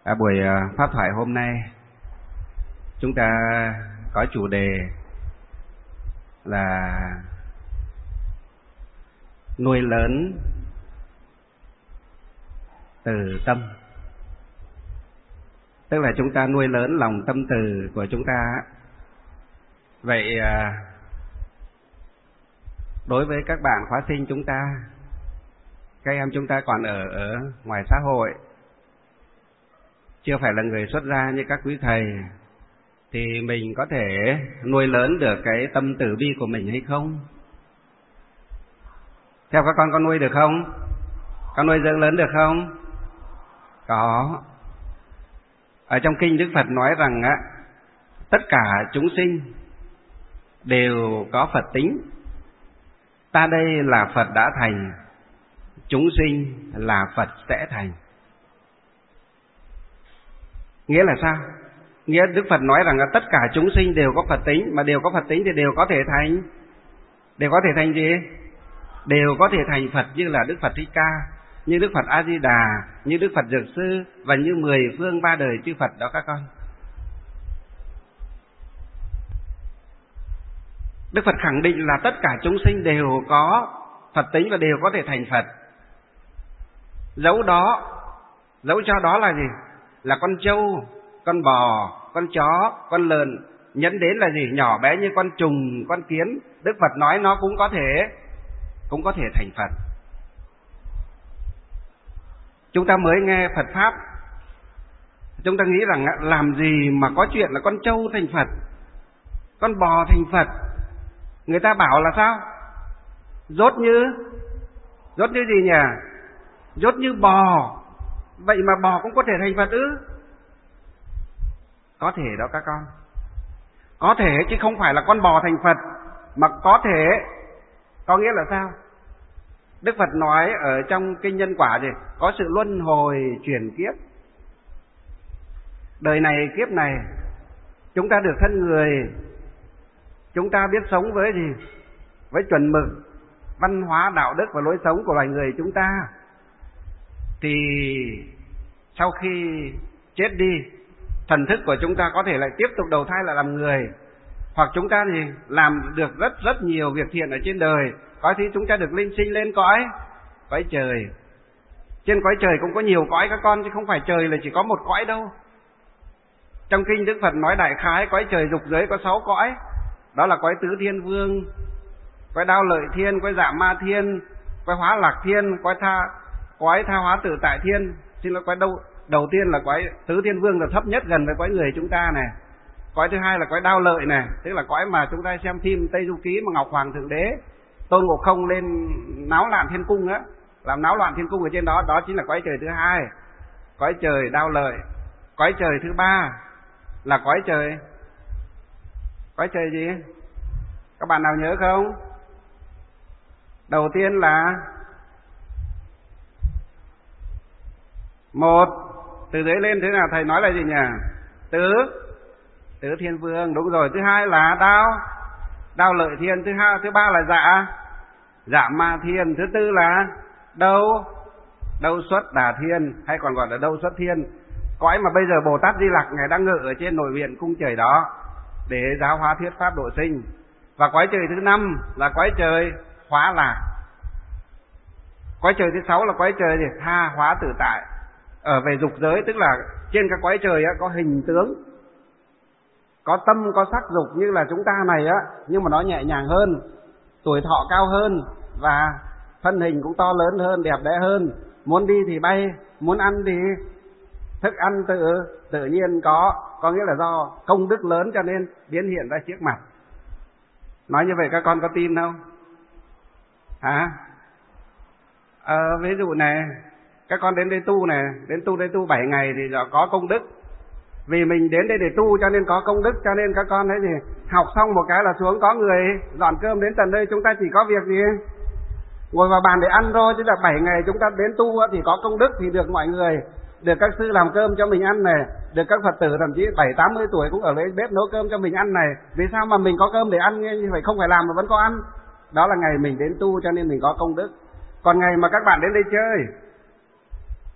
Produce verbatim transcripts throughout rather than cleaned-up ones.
À, buổi pháp thoại hôm nay chúng ta có chủ đề là nuôi lớn từ tâm. Tức là chúng ta nuôi lớn lòng tâm từ của chúng ta. Vậy đối với các bạn khóa sinh chúng ta, các em chúng ta còn ở, ở ngoài xã hội, chưa phải là người xuất gia như các quý thầy, thì mình có thể nuôi lớn được cái tâm từ bi của mình hay không? Theo các con có nuôi được không? Có nuôi dưỡng lớn được không? Có. Ở trong kinh Đức Phật nói rằng á, tất cả chúng sinh đều có Phật tính. Ta đây là Phật đã thành, chúng sinh là Phật sẽ thành. Nghĩa là sao? Nghĩa Đức Phật nói rằng là tất cả chúng sinh đều có Phật tính, mà đều có Phật tính thì đều có thể thành, đều có thể thành gì? Đều có thể thành Phật, như là Đức Phật Thích Ca, như Đức Phật A Di Đà, như Đức Phật Dược Sư, và như mười phương ba đời chư Phật đó các con. Đức Phật khẳng định là tất cả chúng sinh đều có Phật tính và đều có thể thành Phật. Dẫu đó, dẫu cho đó là gì? Là con trâu, con bò, con chó, con lợn, nhẫn đến là gì? Nhỏ bé như con trùng, con kiến, Đức Phật nói nó cũng có thể, cũng có thể thành Phật. Chúng ta mới nghe Phật Pháp, chúng ta nghĩ rằng làm gì mà có chuyện là con trâu thành Phật, con bò thành Phật. Người ta bảo là sao? Dốt như, dốt như gì nhỉ? Dốt như bò. Vậy mà bò cũng có thể thành Phật ư? Có thể đó các con. Có thể chứ không phải là con bò thành Phật, mà có thể. Có nghĩa là sao? Đức Phật nói ở trong kinh Nhân Quả gì? Có sự luân hồi chuyển kiếp. Đời này kiếp này chúng ta được thân người, chúng ta biết sống với gì? Với chuẩn mực, văn hóa, đạo đức và lối sống của loài người chúng ta. Thì sau khi chết đi, thần thức của chúng ta có thể lại tiếp tục đầu thai lại làm người. Hoặc chúng ta thì làm được rất rất nhiều việc thiện ở trên đời, có khi chúng ta được linh sinh lên cõi cõi trời. Trên cõi trời cũng có nhiều cõi các con, chứ không phải trời là chỉ có một cõi đâu. Trong kinh Đức Phật nói đại khái cõi trời dục giới có sáu cõi. Đó là cõi tứ thiên vương, cõi đao lợi thiên, cõi dạ ma thiên, cõi hóa lạc thiên, cõi tha cõi tha hóa tự tại thiên. Xin lỗi, cõi đầu đầu tiên là cõi tứ thiên vương là thấp nhất gần với cõi người chúng ta này. Cõi thứ hai là cõi đao lợi này, tức là cõi mà chúng ta xem phim Tây Du Ký mà Ngọc Hoàng Thượng Đế Tôn Ngộ Không lên náo loạn thiên cung á, làm náo loạn thiên cung ở trên đó, đó chính là cõi trời thứ hai, cõi trời đao lợi. Cõi trời thứ ba là cõi trời cõi trời gì? Các bạn nào nhớ không? Đầu tiên là một, từ dưới lên thế nào thầy nói là gì nhỉ? Tứ, tứ thiên vương, đúng rồi. Thứ hai là đao, đao lợi thiên. Thứ hai, thứ ba là dạ, dạ ma thiên. Thứ tư là đâu, đâu xuất đà thiên, hay còn gọi là đâu xuất thiên. Cõi mà bây giờ Bồ Tát Di Lặc ngài đang ngự ở trên nội viện cung trời đó để giáo hóa thuyết pháp độ sinh. Và cõi trời thứ năm là cõi trời hóa lạc. Cõi trời thứ sáu là cõi trời gì? Tha hóa tự tại. Ở về dục giới, tức là trên các cõi trời á, có hình tướng, có tâm, có sắc dục như là chúng ta này á, nhưng mà nó nhẹ nhàng hơn, tuổi thọ cao hơn, và thân hình cũng to lớn hơn, đẹp đẽ hơn. Muốn đi thì bay, muốn ăn thì thức ăn tự tự nhiên có, có nghĩa là do công đức lớn cho nên biến hiện ra trước mặt. Nói như vậy các con có tin không? Hả? Ờ, ví dụ này, các con đến đây tu này, đến tu đây tu bảy ngày thì có công đức. Vì mình đến đây để tu cho nên có công đức, cho nên các con thấy gì? Học xong một cái là xuống có người dọn cơm đến tận đây, chúng ta chỉ có việc gì? Ngồi vào bàn để ăn thôi, chứ là bảy ngày chúng ta đến tu thì có công đức, thì được mọi người, được các sư làm cơm cho mình ăn này, được các Phật tử thậm chí bảy tám mươi tuổi cũng ở lấy bếp nấu cơm cho mình ăn này. Vì sao mà mình có cơm để ăn như vậy, không phải làm mà vẫn có ăn? Đó là ngày mình đến tu cho nên mình có công đức. Còn ngày mà các bạn đến đây chơi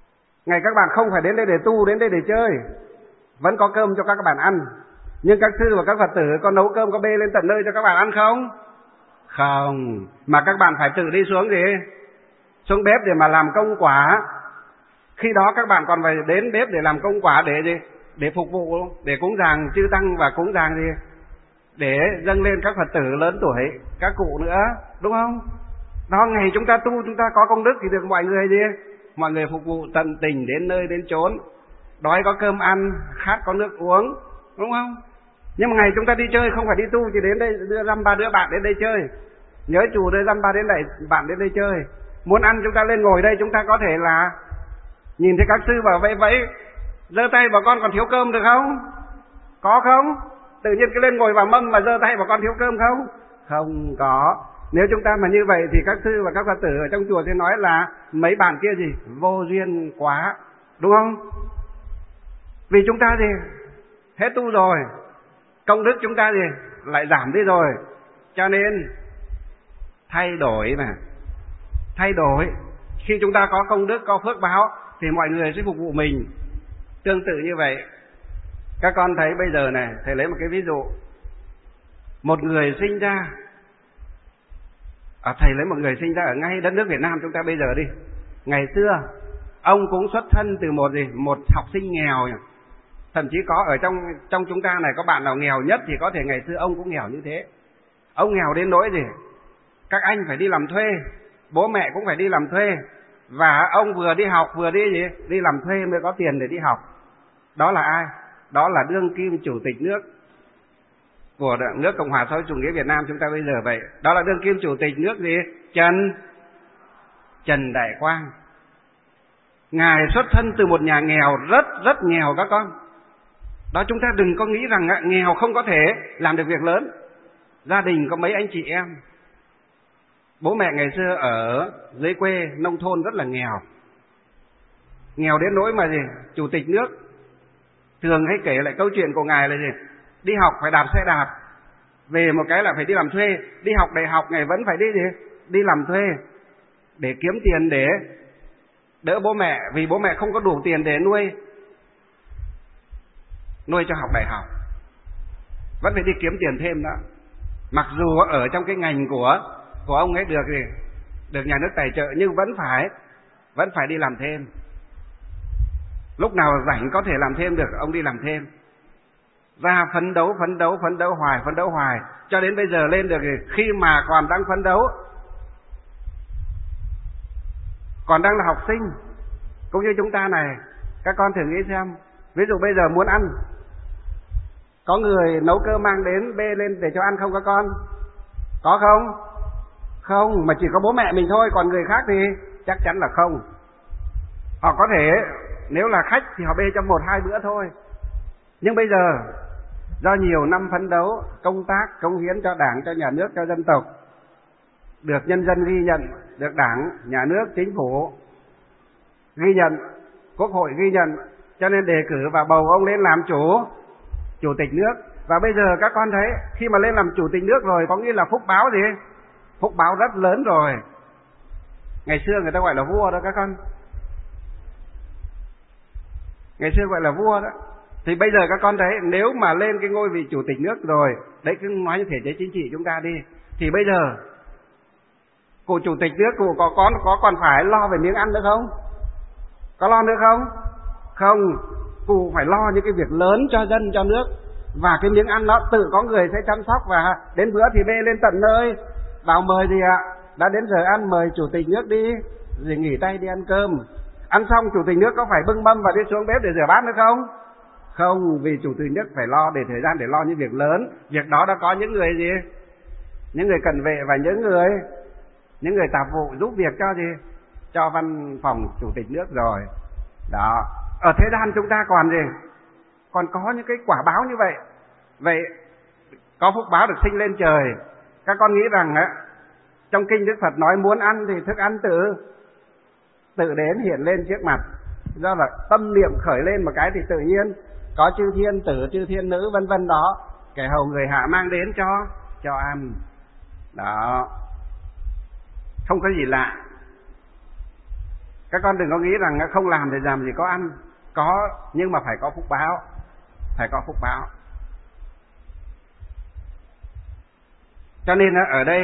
Ngày các bạn không phải đến đây để tu, đến đây để chơi. Vẫn có cơm cho các bạn ăn. Nhưng các sư và các Phật tử có nấu cơm, có bê lên tận nơi cho các bạn ăn không? Không. Mà các bạn phải tự đi xuống gì? Xuống bếp để mà làm công quả. Khi đó các bạn còn phải đến bếp để làm công quả để gì? Để phục vụ, để cúng dường chư tăng và cúng dường gì? Để dâng lên các Phật tử lớn tuổi, các cụ nữa, đúng không? Đó, ngày chúng ta tu, chúng ta có công đức thì được mọi người gì? Mọi người phục vụ tận tình đến nơi đến chốn. Đói có cơm ăn, khát có nước uống, đúng không? Nhưng mà ngày chúng ta đi chơi không phải đi tu, chỉ đến đây đưa dăm ba đứa bạn đến đây chơi. Nhớ chùa đưa dăm ba đến đây bạn đến đây chơi. Muốn ăn chúng ta lên ngồi đây, chúng ta có thể là nhìn thấy các sư bảo vẫy vẫy, giơ tay bảo con còn thiếu cơm được không? Có không? Tự nhiên cứ lên ngồi vào mâm mà giơ tay bảo con thiếu cơm không? Không có. Nếu chúng ta mà như vậy thì các sư và các Phật tử ở trong chùa sẽ nói là mấy bạn kia gì? Vô duyên quá, đúng không? Vì chúng ta gì? Hết tu rồi, công đức chúng ta gì? Lại giảm đi rồi. Cho nên thay đổi mà. Thay đổi. Khi chúng ta có công đức, có phước báo thì mọi người sẽ phục vụ mình. Tương tự như vậy. Các con thấy bây giờ này, thầy lấy một cái ví dụ. Một người sinh ra, à, thầy lấy một người sinh ra ở ngay đất nước Việt Nam chúng ta bây giờ đi. Ngày xưa, ông cũng xuất thân từ một gì? Một học sinh nghèo. Thậm chí có ở trong trong chúng ta này có bạn nào nghèo nhất thì có thể ngày xưa ông cũng nghèo như thế. Ông nghèo đến nỗi gì? Các anh phải đi làm thuê, bố mẹ cũng phải đi làm thuê. Và ông vừa đi học vừa đi gì? Đi làm thuê mới có tiền để đi học. Đó là ai? Đó là đương kim chủ tịch nước của nước Cộng hòa xã hội chủ nghĩa Việt Nam chúng ta bây giờ vậy. Đó là đương kim chủ tịch nước gì? Trần Trần Đại Quang. Ngài xuất thân từ một nhà nghèo, rất rất nghèo các con. Đó, chúng ta đừng có nghĩ rằng nghèo không có thể làm được việc lớn. Gia đình có mấy anh chị em. Bố mẹ ngày xưa ở dưới quê nông thôn rất là nghèo. Nghèo đến nỗi mà gì? Chủ tịch nước thường hay kể lại câu chuyện của ngài là gì? Đi học phải đạp xe đạp, về một cái là phải đi làm thuê. Đi học đại học ngài vẫn phải đi gì? Đi làm thuê để kiếm tiền để đỡ bố mẹ, vì bố mẹ không có đủ tiền để nuôi nuôi cho học đại học, vẫn phải đi kiếm tiền thêm đó. Mặc dù ở trong cái ngành của của ông ấy được gì? Được nhà nước tài trợ, nhưng vẫn phải vẫn phải đi làm thêm. Lúc nào rảnh có thể làm thêm được, ông đi làm thêm. Ra phấn đấu, phấn đấu, phấn đấu hoài, phấn đấu hoài, cho đến bây giờ lên được thì khi mà còn đang phấn đấu, còn đang là học sinh, cũng như chúng ta này, các con thử nghĩ xem, ví dụ bây giờ muốn ăn, có người nấu cơm mang đến bê lên để cho ăn không các con? Có không? Không, mà chỉ có bố mẹ mình thôi, còn người khác thì chắc chắn là không. Họ có thể, nếu là khách thì họ bê cho một hai bữa thôi. Nhưng bây giờ, do nhiều năm phấn đấu, công tác, cống hiến cho Đảng, cho nhà nước, cho dân tộc, được nhân dân ghi nhận, được Đảng, nhà nước, chính phủ ghi nhận, Quốc hội ghi nhận, cho nên đề cử và bầu ông lên làm chủ chủ tịch nước. Và bây giờ các con thấy, khi mà lên làm chủ tịch nước rồi, có nghĩa là phúc báo gì? Phúc báo rất lớn rồi. Ngày xưa người ta gọi là vua đó các con. Ngày xưa gọi là vua đó. Thì bây giờ các con thấy, nếu mà lên cái ngôi vị chủ tịch nước rồi, đấy cứ nói như thể chế chính trị chúng ta đi, thì bây giờ cụ chủ tịch nước cụ có, có, có còn phải lo về miếng ăn nữa không? Có lo nữa không? Không, cụ phải lo những cái việc lớn cho dân, cho nước. Và cái miếng ăn đó tự có người sẽ chăm sóc, và đến bữa thì bê lên tận nơi. Vào mời gì ạ? Đã đến giờ ăn mời chủ tịch nước đi, rồi nghỉ tay đi ăn cơm. Ăn xong chủ tịch nước có phải bưng mâm và đi xuống bếp để rửa bát nữa không? Không, vì chủ tịch nước phải lo để thời gian để lo những việc lớn. Việc đó đã có những người gì? Những người cận vệ và những người những người tạp vụ giúp việc cho gì? Cho văn phòng chủ tịch nước rồi. Đó. Ở thế gian chúng ta còn gì? Còn có những cái quả báo như vậy. Vậy có phúc báo được sinh lên trời. Các con nghĩ rằng á, trong kinh Đức Phật nói muốn ăn thì thức ăn tự tự đến hiện lên trước mặt. Do là tâm niệm khởi lên một cái thì tự nhiên có chư thiên tử, chư thiên nữ vân vân đó, kẻ hầu người hạ mang đến cho cho ăn. Đó. Không có gì lạ. Các con đừng có nghĩ rằng không làm thì làm gì có ăn. Có, nhưng mà phải có phúc báo. Phải có phúc báo. Cho nên ở đây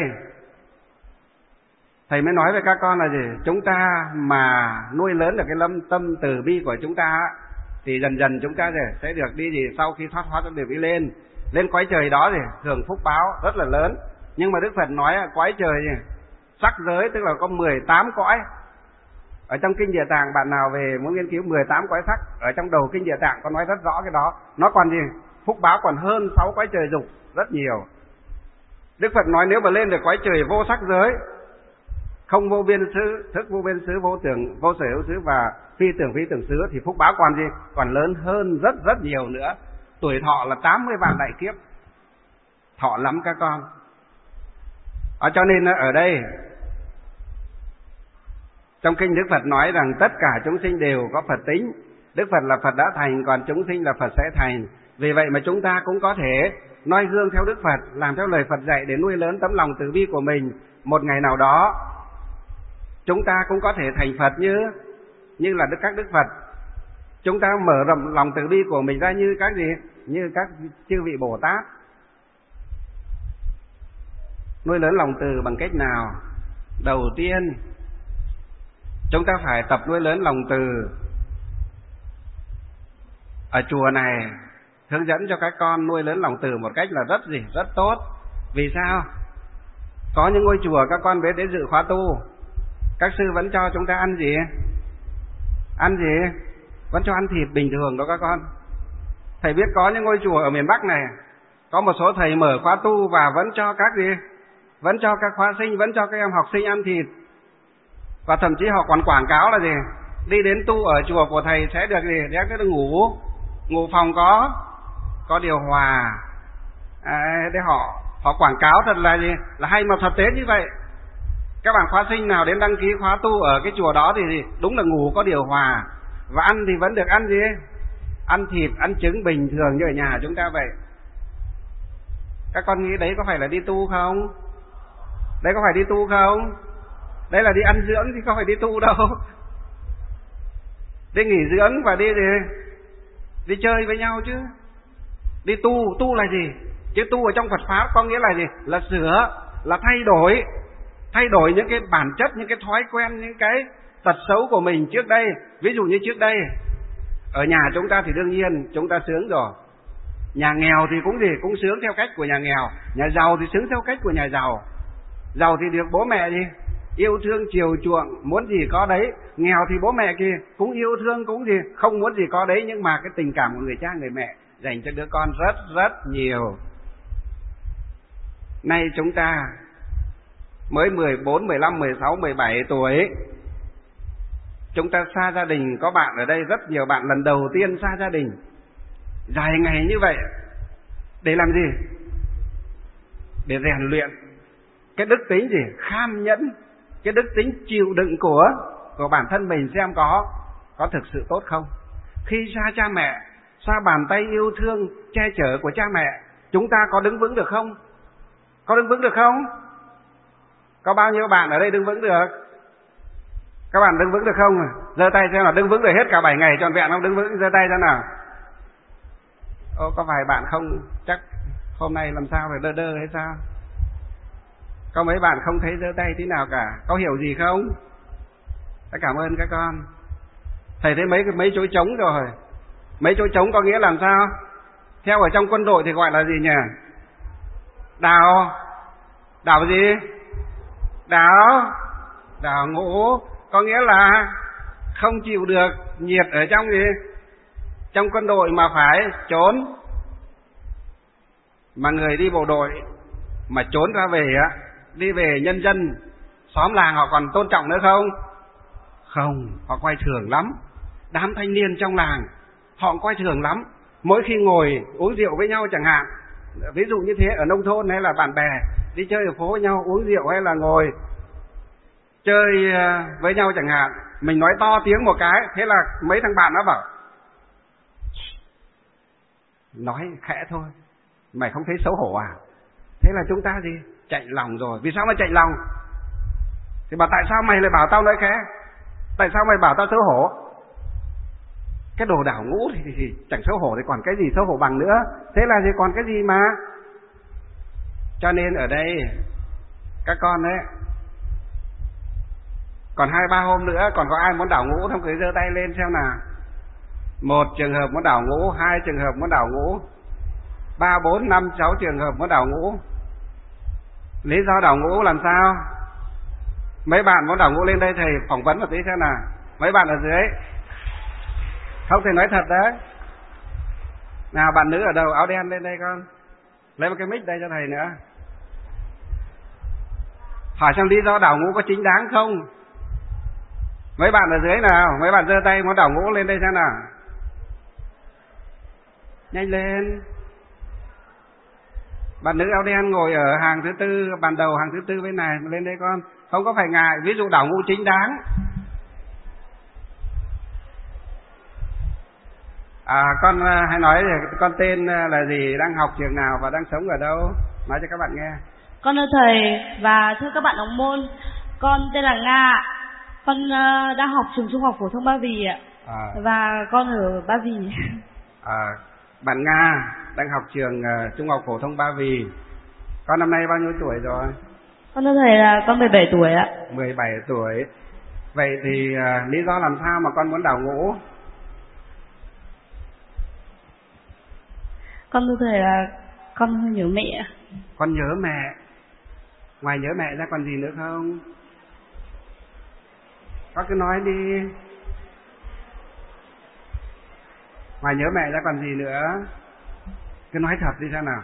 thầy mới nói với các con là gì? Chúng ta mà nuôi lớn được cái lâm tâm từ bi của chúng ta thì dần dần chúng ta sẽ được đi gì? Sau khi thoát hóa sẽ được đi lên. Lên cõi trời đó thì hưởng phúc báo rất là lớn. Nhưng mà Đức Phật nói cõi trời sắc giới, tức là có mười tám cõi. Ở trong Kinh Địa Tạng, bạn nào về muốn nghiên cứu mười tám cõi sắc, ở trong đầu Kinh Địa Tạng có nói rất rõ cái đó. Nó còn gì? Phúc báo còn hơn sáu cõi trời dục rất nhiều. Đức Phật nói nếu mà lên được cõi trời vô sắc giới, không vô biên xứ, thức vô biên xứ, vô tưởng, vô sở hữu xứ và phi tưởng phi tưởng xứ, thì phúc báo còn gì? Còn lớn hơn rất rất nhiều nữa. Tuổi thọ là tám mươi vạn đại kiếp. Thọ lắm các con. À, cho nên ở đây trong kinh Đức Phật nói rằng tất cả chúng sinh đều có Phật tính. Đức Phật là Phật đã thành, còn chúng sinh là Phật sẽ thành. Vì vậy mà chúng ta cũng có thể noi gương theo Đức Phật, làm theo lời Phật dạy để nuôi lớn tấm lòng từ bi của mình. Một ngày nào đó chúng ta cũng có thể thành Phật như như là các Đức Phật. Chúng ta mở rộng lòng từ bi của mình ra như các gì? Như các chư vị Bồ Tát. Nuôi lớn lòng từ bằng cách nào? Đầu tiên chúng ta phải tập nuôi lớn lòng từ. Ở chùa này hướng dẫn cho các con nuôi lớn lòng từ một cách là rất gì? Rất tốt. Vì sao? Có những ngôi chùa các con đến dự khóa tu, các sư vẫn cho chúng ta ăn gì? Ăn gì? Vẫn cho ăn thịt bình thường đó các con. Thầy biết có những ngôi chùa ở miền Bắc này, có một số thầy mở khóa tu và vẫn cho các gì? Vẫn cho các khóa sinh, vẫn cho các em học sinh ăn thịt. Và thậm chí họ còn quảng cáo là gì? Đi đến tu ở chùa của thầy sẽ được gì? Để cái ngủ, ngủ phòng có có điều hòa. À, để họ họ quảng cáo thật là gì? Là hay, mà thực tế như vậy. Các bạn khóa sinh nào đến đăng ký khóa tu ở cái chùa đó thì gì? Đúng là ngủ có điều hòa. Và ăn thì vẫn được ăn gì? Ăn thịt, ăn trứng bình thường như ở nhà chúng ta vậy. Các con nghĩ đấy có phải là đi tu không? Đấy có phải đi tu không? Đấy là đi ăn dưỡng chứ không phải đi tu đâu. Đi nghỉ dưỡng và đi gì? Đi chơi với nhau chứ. Đi tu, tu là gì? Chứ tu ở trong Phật Pháp có nghĩa là gì? Là sửa, là thay đổi. Thay đổi những cái bản chất, những cái thói quen, những cái tật xấu của mình trước đây. Ví dụ như trước đây ở nhà chúng ta thì đương nhiên chúng ta sướng rồi. Nhà nghèo thì cũng gì? Cũng sướng theo cách của nhà nghèo. Nhà giàu thì sướng theo cách của nhà giàu. Giàu thì được bố mẹ gì? Yêu thương chiều chuộng, muốn gì có đấy. Nghèo thì bố mẹ kia cũng yêu thương, cũng gì? Không muốn gì có đấy. Nhưng mà cái tình cảm của người cha người mẹ dành cho đứa con rất rất nhiều. Nay chúng ta mới mười bốn, mười lăm, mười sáu, mười bảy tuổi, chúng ta xa gia đình. Có bạn ở đây rất nhiều bạn lần đầu tiên xa gia đình dài ngày như vậy. Để làm gì? Để rèn luyện cái đức tính gì? Kham nhẫn. Cái đức tính chịu đựng của của bản thân mình xem có có thực sự tốt không. Khi xa cha mẹ, xa bàn tay yêu thương che chở của cha mẹ, chúng ta có đứng vững được không? Có đứng vững được không? Có bao nhiêu bạn ở đây đứng vững được? Các bạn đứng vững được không? Giơ tay xem là đứng vững được hết cả bảy ngày trọn vẹn không? Đứng vững, giơ tay xem nào. Ô, có vài bạn không, chắc hôm nay làm sao phải đơ đơ hay sao? Có mấy bạn không thấy giơ tay tí nào cả. Có hiểu gì không? Tôi cảm ơn các con. Thầy thấy mấy mấy chỗ trống rồi. Mấy chỗ trống có nghĩa làm sao? Theo ở trong quân đội thì gọi là gì nhỉ? Đào. Đào gì? Đào. Đào ngũ. Có nghĩa là không chịu được nhiệt ở trong gì? Trong quân đội mà phải trốn. Mà người đi bộ đội mà trốn ra về á, đi về nhân dân xóm làng họ còn tôn trọng nữa không? Không, họ coi thường lắm. Đám thanh niên trong làng họ coi thường lắm. Mỗi khi ngồi uống rượu với nhau chẳng hạn, ví dụ như thế ở nông thôn hay là bạn bè đi chơi ở phố với nhau uống rượu hay là ngồi chơi với nhau chẳng hạn, mình nói to tiếng một cái, thế là mấy thằng bạn nó bảo nói khẽ thôi, mày không thấy xấu hổ à? Thế là chúng ta gì? Chạy lòng rồi. Vì sao mà chạy lòng? Thì bảo tại sao mày lại bảo tao nói khẽ? Tại sao mày bảo tao xấu hổ? Cái đồ đảo ngũ thì, thì, thì chẳng xấu hổ thì còn cái gì xấu hổ bằng nữa. Thế là gì còn cái gì mà. Cho nên ở đây các con đấy, còn hai ba hôm nữa còn có ai muốn đảo ngũ không? Cứ giơ tay lên xem nào. Một trường hợp muốn đảo ngũ, hai trường hợp muốn đảo ngũ, ba bốn năm sáu trường hợp muốn đảo ngũ. Lý do đảo ngũ làm sao? Mấy bạn muốn đảo ngũ lên đây thầy phỏng vấn một tí xem nào. Mấy bạn ở dưới không thể nói thật đấy. Nào bạn nữ ở đầu áo đen lên đây con, lấy một cái mic đây cho thầy nữa. Hỏi xem lý do đảo ngũ có chính đáng không? Mấy bạn ở dưới nào, mấy bạn giơ tay muốn đảo ngũ lên đây xem nào. Nhanh lên. Bạn nữ áo đen ngồi ở hàng thứ tư, bàn đầu hàng thứ tư bên này, lên đây con. Không có phải ngại, ví dụ đảo ngũ chính đáng. À, con hãy nói con tên là gì, đang học trường nào và đang sống ở đâu, nói cho các bạn nghe. Con thưa thầy và thưa các bạn đồng môn, con tên là Nga, con đang học trường Trung học phổ thông Ba Vì ạ. À. Và con ở Ba Vì. À, bạn Nga đang học trường uh, Trung học phổ thông Ba Vì. Con năm nay bao nhiêu tuổi rồi? Con thưa thầy là con mười bảy tuổi ạ. mười bảy tuổi. Vậy thì uh, lý do làm sao mà con muốn đảo ngũ? Con thưa thầy là con hơi nhớ mẹ. Con nhớ mẹ. Ngoài nhớ mẹ ra còn gì nữa không? Con cứ nói đi. Ngoài nhớ mẹ ra còn gì nữa? Cứ nói thật đi xem nào.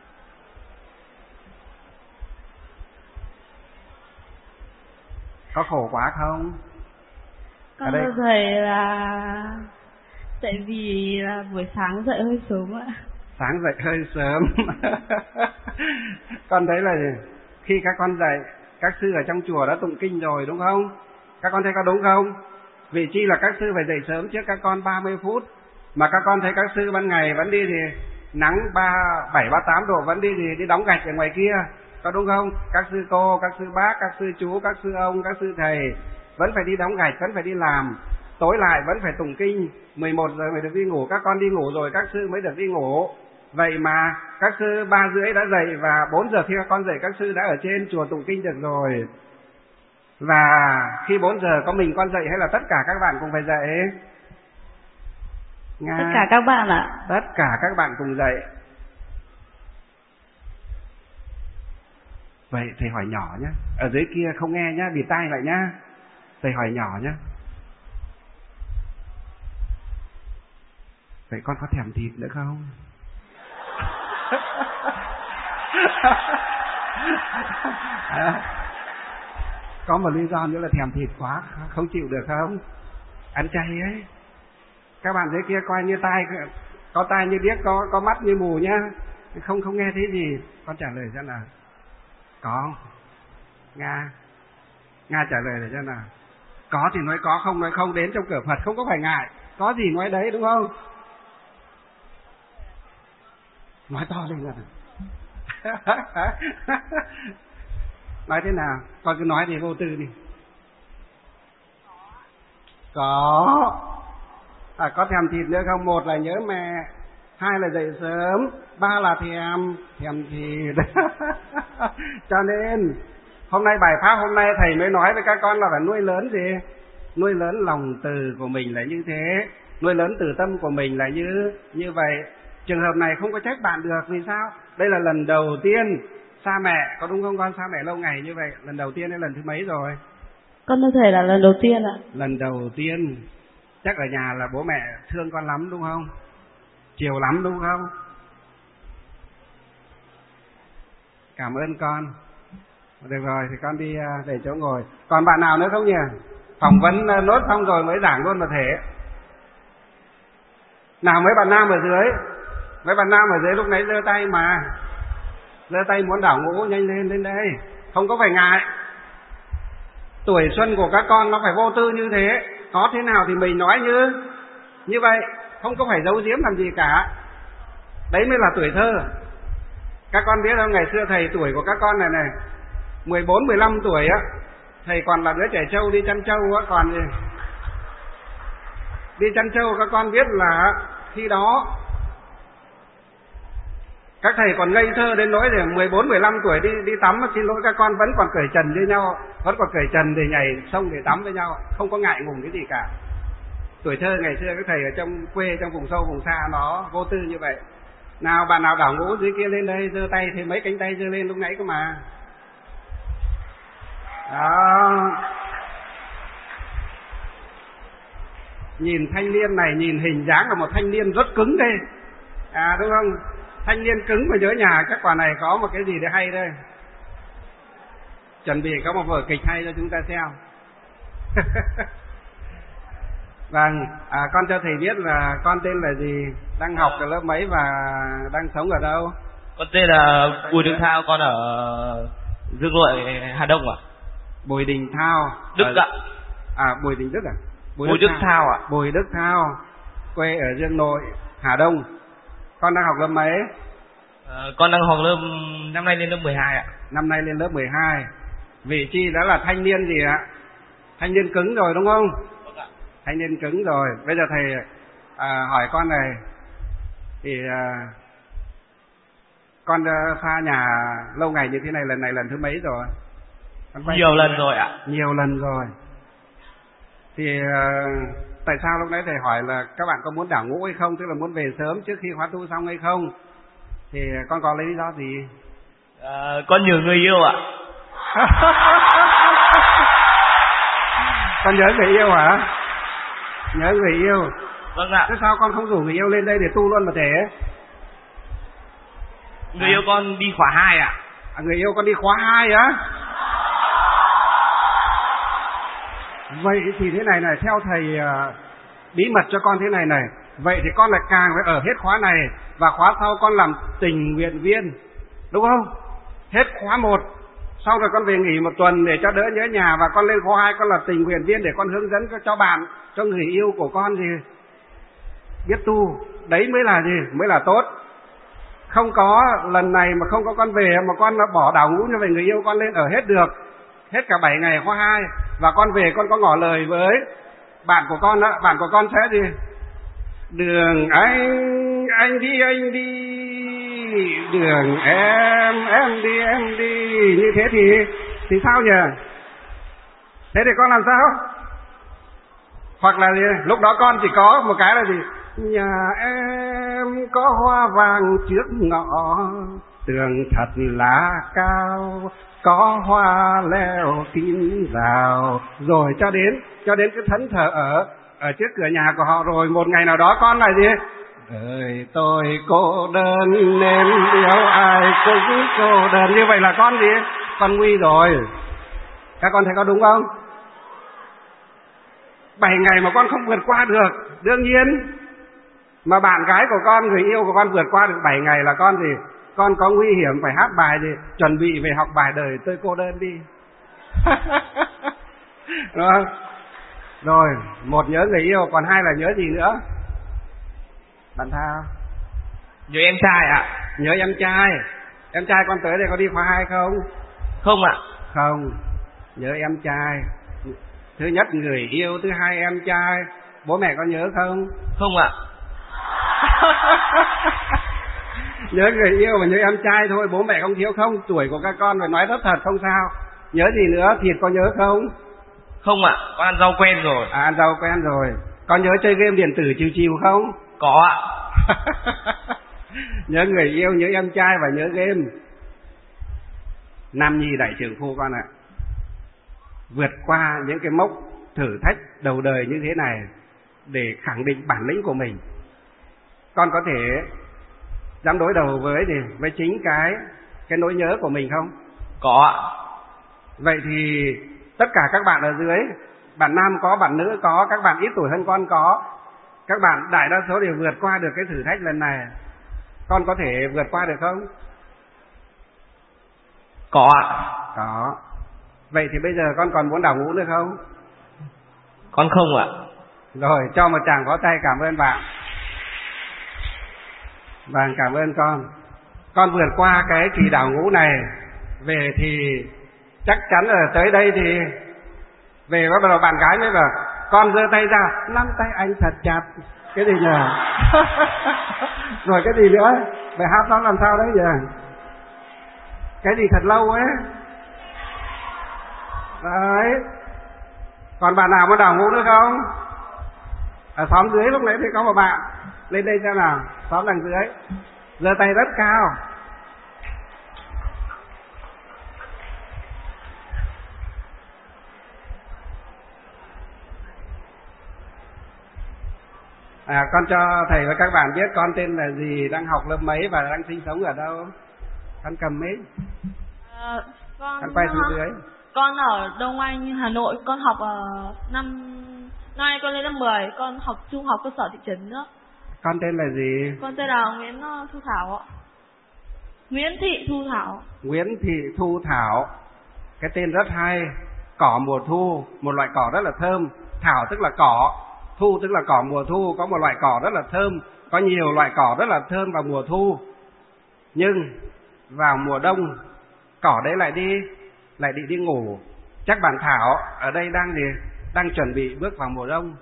Có khổ quá không? Con thưa thầy là tại vì là buổi sáng dậy hơi sớm ạ. Sáng dậy hơi sớm. Con thấy là khi các con dậy, các sư ở trong chùa đã tụng kinh rồi đúng không? Các con thấy có đúng không? Vì chi là các sư phải dậy sớm trước các con ba mươi phút. Mà các con thấy các sư ban ngày vẫn đi thì nắng ba bảy ba tám độ vẫn đi thì đi đóng gạch ở ngoài kia, có đúng không? Các sư cô, các sư bác, các sư chú, các sư ông, các sư thầy vẫn phải đi đóng gạch, vẫn phải đi làm. Tối lại vẫn phải tụng kinh, mười một giờ mới được đi ngủ. Các con đi ngủ rồi các sư mới được đi ngủ. Vậy mà các sư ba rưỡi đã dậy và bốn giờ khi các con dậy các sư đã ở trên chùa tụng kinh được rồi. Và khi bốn giờ có mình con dậy hay là tất cả các bạn cùng phải dậy? Nga. Tất cả các bạn ạ. Tất cả các bạn cùng dậy. Vậy thầy hỏi nhỏ nhé. Ở dưới kia không nghe nhá, bịt tai lại nhá. Thầy hỏi nhỏ nhé. Vậy con có thèm thịt nữa không? À, có một lý do nữa là thèm thịt quá, không chịu được không? Ăn chay ấy. Các bạn dưới kia coi như tai, có tai như điếc, có có mắt như mù nhá. Không không nghe thấy gì. Con trả lời xem nào. Có. Nga. Nga trả lời xem nào. Có thì nói có, không nói không, đến trong cửa Phật không có phải ngại. Có gì nói đấy đúng không? Nói to lên rồi. Nói thế nào? Con cứ nói thì vô tư đi. Có. À, có thèm thịt nữa không? Một là nhớ mẹ, hai là dậy sớm, ba là thèm thèm thịt. Cho nên hôm nay bài pháp hôm nay thầy mới nói với các con là phải nuôi lớn gì? Nuôi lớn lòng từ của mình là như thế, nuôi lớn từ tâm của mình là như như vậy. Trường hợp này không có trách bạn được, vì sao? Đây là lần đầu tiên xa mẹ, có đúng không con? Xa mẹ lâu ngày như vậy, lần đầu tiên hay lần thứ mấy rồi? Con thưa thầy là lần đầu tiên ạ. Lần đầu tiên. Chắc ở nhà là bố mẹ thương con lắm đúng không? Chiều lắm đúng không? Cảm ơn con. Được rồi thì con đi để chỗ ngồi. Còn bạn nào nữa không nhỉ? Phỏng vấn nốt xong rồi mới giảng luôn mà thể. Nào mấy bạn nam ở dưới. Mấy bạn nam ở dưới lúc nãy giơ tay mà. Giơ tay muốn đảo ngũ, nhanh lên lên đây. Không có phải ngại. Tuổi xuân của các con nó phải vô tư như thế. Có thế nào thì mình nói như như vậy, không có phải giấu giếm làm gì cả. Đấy mới là tuổi thơ. Các con biết không, ngày xưa thầy tuổi của các con này này mười bốn, mười lăm tuổi á, thầy còn là đứa trẻ trâu đi chăn trâu á, còn gì. đi chăn trâu các con biết là khi đó các thầy còn ngây thơ đến nỗi để mười bốn, mười lăm tuổi đi đi tắm, xin lỗi các con vẫn còn cởi trần với nhau, vẫn còn cởi trần để nhảy sông để tắm với nhau, không có ngại ngùng cái gì cả. Tuổi thơ ngày xưa các thầy ở trong quê, trong vùng sâu vùng xa nó vô tư như vậy. Nào bạn nào đảo ngũ dưới kia lên đây giơ tay thì mấy cánh tay giơ lên lúc nãy cơ mà. Đó. Nhìn thanh niên này, nhìn hình dáng là một thanh niên rất cứng đây. À đúng không? Thanh niên cứng mà nhớ nhà chắc quả này có một cái gì để hay đây. Chuẩn bị có một vở kịch hay cho chúng ta xem. Vâng, à, con cho thầy biết là con tên là gì, đang học ở lớp mấy và đang sống ở đâu? Con tên là Bùi Đình Thao, con ở Dương Nội, Hà Đông ạ. Bùi Đình Thao. Đức ở... ạ. À Bùi Đình Đức à? Bùi, Bùi Đức, Đức Thao ạ. Bùi Đức Thao, quê ở Dương Nội, Hà Đông. Con đang học lớp mấy? À, con đang học lớp, năm nay lên lớp mười hai ạ. Năm nay lên lớp mười hai. Vị trí đó là thanh niên gì ạ? Thanh niên cứng rồi đúng không? Thanh niên cứng rồi. Bây giờ thầy à, hỏi con này, thì à, con à, pha nhà lâu ngày như thế này lần này lần thứ mấy rồi? Nhiều lần rồi ạ. Nhiều lần rồi. Thì à, tại sao lúc nãy thầy hỏi là các bạn có muốn đảo ngũ hay không, tức là muốn về sớm trước khi khóa tu xong hay không? Thì con có lý do gì? À, con nhớ người yêu ạ. Con nhớ người yêu hả? Nhớ người yêu. Vâng ạ. Thế sao con không rủ người yêu lên đây để tu luôn mà thể? Người à? yêu con đi khóa hai ạ. À, người yêu con đi khóa hai á? Vậy thì thế này này, theo thầy uh, bí mật cho con thế này này. Vậy thì con lại càng phải ở hết khóa này, và khóa sau con làm tình nguyện viên, đúng không? Hết khóa một, sau rồi con về nghỉ một tuần để cho đỡ nhớ nhà, và con lên khóa hai con là tình nguyện viên để con hướng dẫn cho, cho bạn, cho người yêu của con gì biết tu. Đấy mới là gì? Mới là tốt. Không có lần này mà không có con về mà con bỏ đảo ngũ như vậy, người yêu con lên ở hết được, hết cả bảy ngày khóa hai, và con về con có ngỏ lời với bạn của con đó, bạn của con sẽ gì? Đường anh, anh đi anh đi, đường em, em đi em đi. Như thế thì thì sao nhỉ? Thế thì con làm sao? Hoặc là gì? Lúc đó con chỉ có một cái là gì? Nhà em có hoa vàng trước ngõ, tường thật là cao, có hoa leo kín rào. Rồi cho đến cho đến cái thẫn thờ ở ở trước cửa nhà của họ. Rồi một ngày nào đó con là gì? Đời tôi cô đơn nên yêu ai cũng cô đơn. Như vậy là con gì? Con nguy rồi. Các con thấy có đúng không? Bảy ngày mà con không vượt qua được, đương nhiên. Mà bạn gái của con, người yêu của con vượt qua được bảy ngày là con gì? Con có nguy hiểm phải hát bài gì? Chuẩn bị về học bài đời tôi cô đơn đi. Rồi. Rồi, một nhớ người yêu, còn hai là nhớ gì nữa? Bạn Thao? Nhớ em trai ạ. Nhớ em trai. Em trai con tới đây có đi khóa hai không? Không ạ. Không. Nhớ em trai. Thứ nhất người yêu, thứ hai em trai. Bố mẹ có nhớ không? Không ạ. Nhớ người yêu và nhớ em trai thôi, bố mẹ không thiếu không? Tuổi của các con phải nói rất thật không sao. Nhớ gì nữa? Thịt có nhớ không? Không ạ, con ăn rau quen rồi. À, ăn rau quen rồi. Con nhớ chơi game điện tử chiều chiều không? Có ạ. Nhớ người yêu, nhớ em trai và nhớ game. Nam nhi đại trưởng phu con ạ. Vượt qua những cái mốc thử thách đầu đời như thế này để khẳng định bản lĩnh của mình. Con có thể dám đối đầu với gì? Với chính cái cái nỗi nhớ của mình không? Có ạ. Vậy thì tất cả các bạn ở dưới, bạn nam có, bạn nữ có, các bạn ít tuổi hơn con có, các bạn đại đa số đều vượt qua được cái thử thách lần này. Con có thể vượt qua được không? Có ạ. Có. Vậy thì bây giờ con còn muốn đảo ngũ nữa không? Con không ạ. Rồi, cho một tràng vỗ tay cảm ơn bạn. Vâng, cảm ơn con. Con vượt qua cái kỳ đảo ngũ này, về thì chắc chắn là tới đây thì về bắt đầu bạn gái mới bảo con giơ tay ra, nắm tay anh thật chặt. Cái gì nhỉ? Rồi cái gì nữa? Bài hát nó làm sao đấy nhỉ? Cái gì thật lâu ấy. Đấy. Còn bạn nào muốn đảo ngũ nữa không? Ở xóm dưới lúc nãy thì có một bạn. Lên đây xem nào, xóm đằng dưới. Giơ tay rất cao. À, con cho thầy và các bạn biết con tên là gì, đang học lớp mấy và đang sinh sống ở đâu. Con cầm mic. À, con con quay xuống dưới. Con ở Đông Anh, Hà Nội. Con học ở năm nay con lên lớp mười. Con học trung học cơ sở thị trấn nữa. Con tên là gì? Con tên là Nguyễn Thu Thảo ạ. Nguyễn Thị Thu Thảo. Nguyễn Thị Thu Thảo. Cái tên rất hay. Cỏ mùa thu, một loại cỏ rất là thơm. Thảo tức là cỏ, thu tức là cỏ mùa thu. Có một loại cỏ rất là thơm, có nhiều loại cỏ rất là thơm vào mùa thu. Nhưng vào mùa đông, cỏ đấy lại đi lại đi đi ngủ. Chắc bạn Thảo ở đây đang gì? Đang chuẩn bị bước vào mùa đông.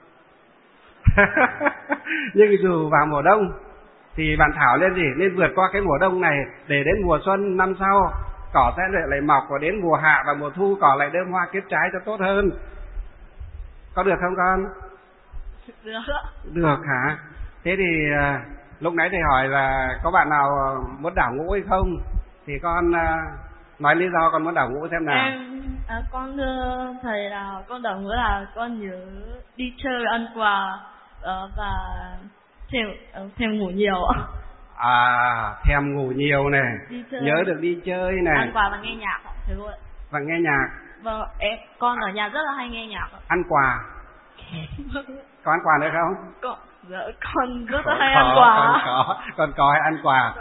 Nhưng dù vào mùa đông thì bạn Thảo lên gì? Nên vượt qua cái mùa đông này để đến mùa xuân năm sau cỏ sẽ lại, lại mọc, và đến mùa hạ và mùa thu cỏ lại đơm hoa kết trái cho tốt hơn. Có được không con? Được. Được hả? Thế thì à, lúc nãy thầy hỏi là có bạn nào muốn đảo ngũ hay không? Thì con à, nói lý do con muốn đảo ngũ xem nào. Em à, con thưa thầy là con đảo ngũ là con nhớ đi chơi, ăn quà uh, và thèm uh, thèm ngủ nhiều. À, thèm ngủ nhiều này, nhớ được đi chơi này, ăn quà và nghe nhạc thầy ơi. Và nghe nhạc. Vâng, em con ở nhà rất là hay nghe nhạc. Ăn quà. Có ăn quà nữa không? Con, dạ, con rất là hay có, ăn quà. Con có, con có hay ăn quà.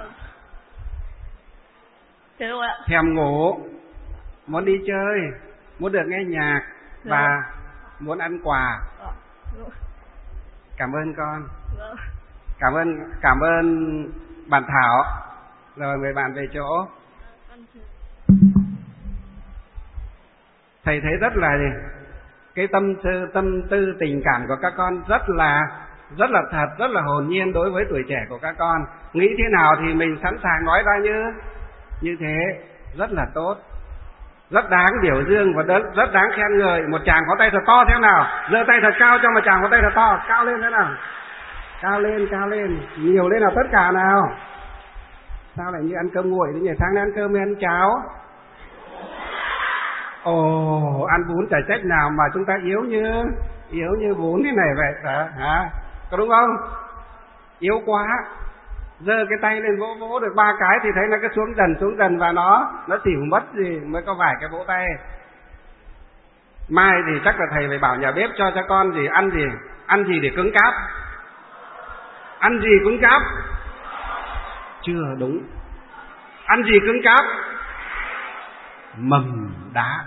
Thế rồi ạ. Thèm ngủ, muốn đi chơi, muốn được nghe nhạc, dạ. Và muốn ăn quà. Dạ. Cảm ơn con. Dạ. Cảm ơn cảm ơn bạn Thảo. Rồi mời bạn về chỗ. Thầy thấy rất là cái tâm tư, tâm tư tình cảm của các con rất là rất là thật, rất là hồn nhiên đối với tuổi trẻ của các con. Nghĩ thế nào thì mình sẵn sàng nói ra như như thế, rất là tốt, rất đáng biểu dương và rất, rất đáng khen ngợi. Một tràng có tay thật to thế nào, giơ tay thật cao cho một tràng có tay thật to, cao lên thế nào, cao lên, cao lên, nhiều lên nào tất cả nào. Sao lại như ăn cơm nguội thế nhỉ? Sáng nay ăn cơm hay ăn cháo? Ồ, ăn bún chả trách nào mà chúng ta yếu như yếu như bún thế này vậy hả? Hả? Có đúng không? Yếu quá. Giơ cái tay lên vỗ vỗ được ba cái thì thấy nó cứ xuống dần xuống dần và nó nó xỉu mất gì mới có vài cái vỗ tay. Mai thì chắc là thầy phải bảo nhà bếp cho cho con gì ăn gì, ăn gì để cứng cáp. Ăn gì cứng cáp? Chưa đúng. Ăn gì cứng cáp? Mầm đá.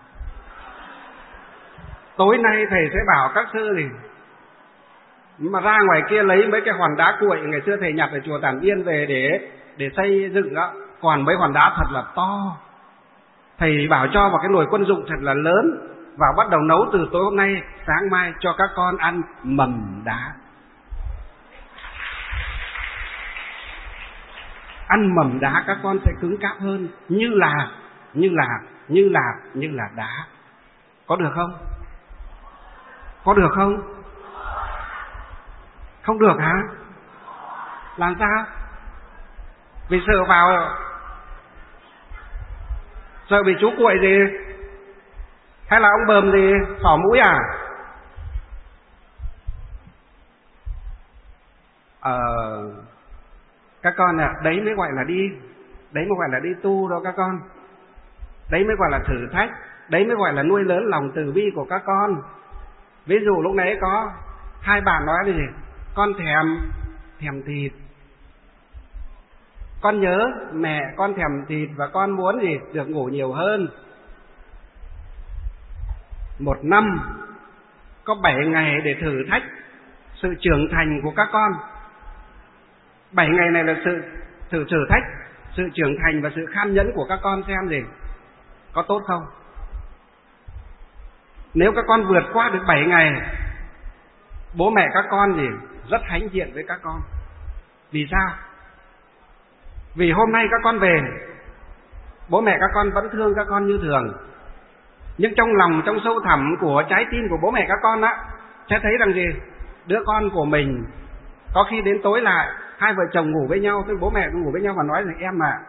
Tối nay thầy sẽ bảo các sư gì mà ra ngoài kia lấy mấy cái hòn đá cuội ngày xưa thầy nhặt ở chùa Tản Viên về để để xây dựng đó, còn mấy hòn đá thật là to. Thầy bảo cho vào cái nồi quân dụng thật là lớn và bắt đầu nấu từ tối hôm nay, sáng mai cho các con ăn mầm đá. Ăn mầm đá các con sẽ cứng cáp hơn, như là như là như là như là đá. Có được không? Có được không? Không được hả? Làm sao? Vì sợ vào, sợ bị chú cuội gì? Hay là ông bờm gì xỏ mũi à? Ờ, các con à, đấy mới gọi là đi, đấy mới gọi là đi tu đâu các con. Đấy mới gọi là thử thách, đấy mới gọi là nuôi lớn lòng từ bi của các con. Ví dụ lúc nãy có hai bạn nói gì? Con thèm thèm thịt. Con nhớ mẹ con thèm thịt và con muốn gì? Được ngủ nhiều hơn. Một năm có bảy ngày để thử thách sự trưởng thành của các con. Bảy ngày này là sự thử thử thách sự trưởng thành và sự kham nhẫn của các con xem gì. Có tốt không? Nếu các con vượt qua được bảy ngày bố mẹ các con gì rất hãnh diện với các con. Vì sao? Vì hôm nay các con về, bố mẹ các con vẫn thương các con như thường, nhưng trong lòng, trong sâu thẳm của trái tim của bố mẹ các con á, sẽ thấy rằng gì? Đứa con của mình có khi đến tối lại, hai vợ chồng ngủ với nhau, tức bố mẹ ngủ với nhau và nói rằng em à,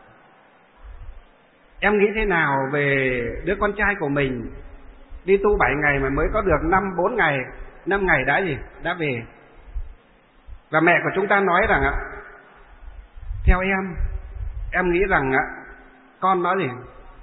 em nghĩ thế nào về đứa con trai của mình đi tu bảy ngày mà mới có được năm bốn ngày, năm ngày đã gì? Đã về. Và mẹ của chúng ta nói rằng ạ, theo em, em nghĩ rằng ạ, con nó gì?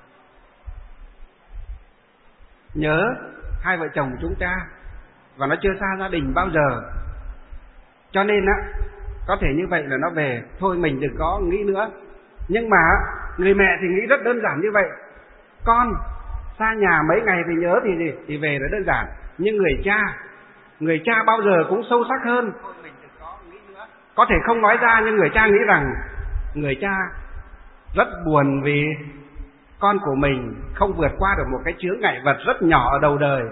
Nhớ hai vợ chồng chúng ta và nó chưa xa gia đình bao giờ. Cho nên á, có thể như vậy là nó về, thôi mình đừng có nghĩ nữa. Nhưng mà người mẹ thì nghĩ rất đơn giản như vậy. Con xa nhà mấy ngày thì nhớ thì gì? Thì về là đơn giản. Nhưng người cha, người cha bao giờ cũng sâu sắc hơn. Thôi mình đừng có nghĩ nữa. Có thể không nói ra nhưng người cha nghĩ rằng người cha rất buồn vì con của mình không vượt qua được một cái chướng ngại vật rất nhỏ ở đầu đời.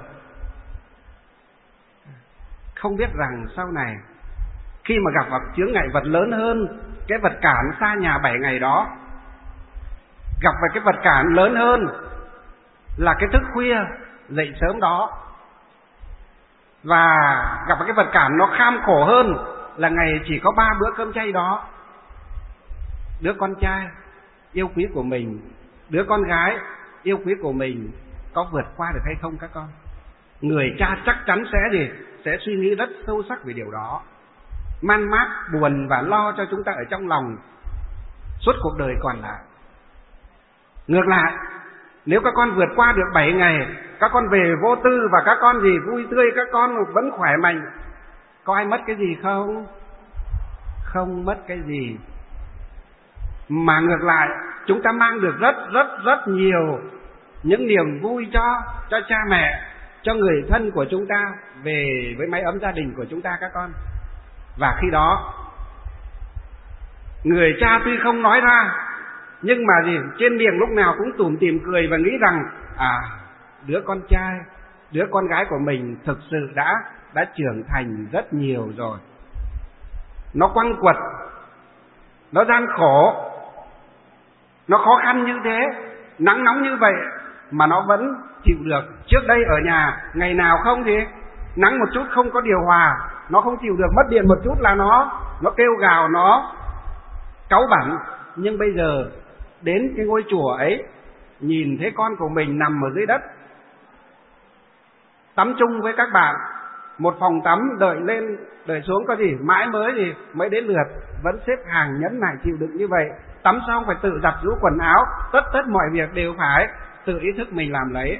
Không biết rằng sau này khi mà gặp một chướng ngại vật lớn hơn cái vật cản xa nhà bảy ngày đó, gặp phải cái vật cản lớn hơn là cái thức khuya dậy sớm đó, và gặp phải cái vật cản nó kham khổ hơn là ngày chỉ có ba bữa cơm chay đó, đứa con trai yêu quý của mình, đứa con gái yêu quý của mình có vượt qua được hay không các con? Người cha chắc chắn sẽ gì? Sẽ suy nghĩ rất sâu sắc về điều đó, man mác, buồn và lo cho chúng ta ở trong lòng suốt cuộc đời còn lại. Ngược lại, nếu các con vượt qua được bảy ngày, các con về vô tư và các con gì vui tươi, các con vẫn khỏe mạnh, có ai mất cái gì không? Không mất cái gì. Mà ngược lại, chúng ta mang được rất rất rất nhiều những niềm vui cho cho cha mẹ, cho người thân của chúng ta, về với mái ấm gia đình của chúng ta các con. Và khi đó, người cha tuy không nói ra, nhưng mà gì? Trên miệng lúc nào cũng tủm tỉm cười và nghĩ rằng à, đứa con trai, đứa con gái của mình thực sự đã đã trưởng thành rất nhiều rồi. Nó quăng quật, nó gian khổ, nó khó khăn như thế, nắng nóng như vậy mà nó vẫn chịu được. Trước đây ở nhà ngày nào không thì nắng một chút không có điều hòa, nó không chịu được, mất điện một chút là nó nó kêu gào, nó cáu bẳn. Nhưng bây giờ đến cái ngôi chùa ấy, nhìn thấy con của mình nằm ở dưới đất, tắm chung với các bạn, một phòng tắm đợi lên đợi xuống có gì, mãi mới gì mới đến lượt, vẫn xếp hàng nhẫn nại chịu đựng như vậy. Tắm xong phải tự giặt giũ quần áo, tất tất mọi việc đều phải tự ý thức mình làm lấy.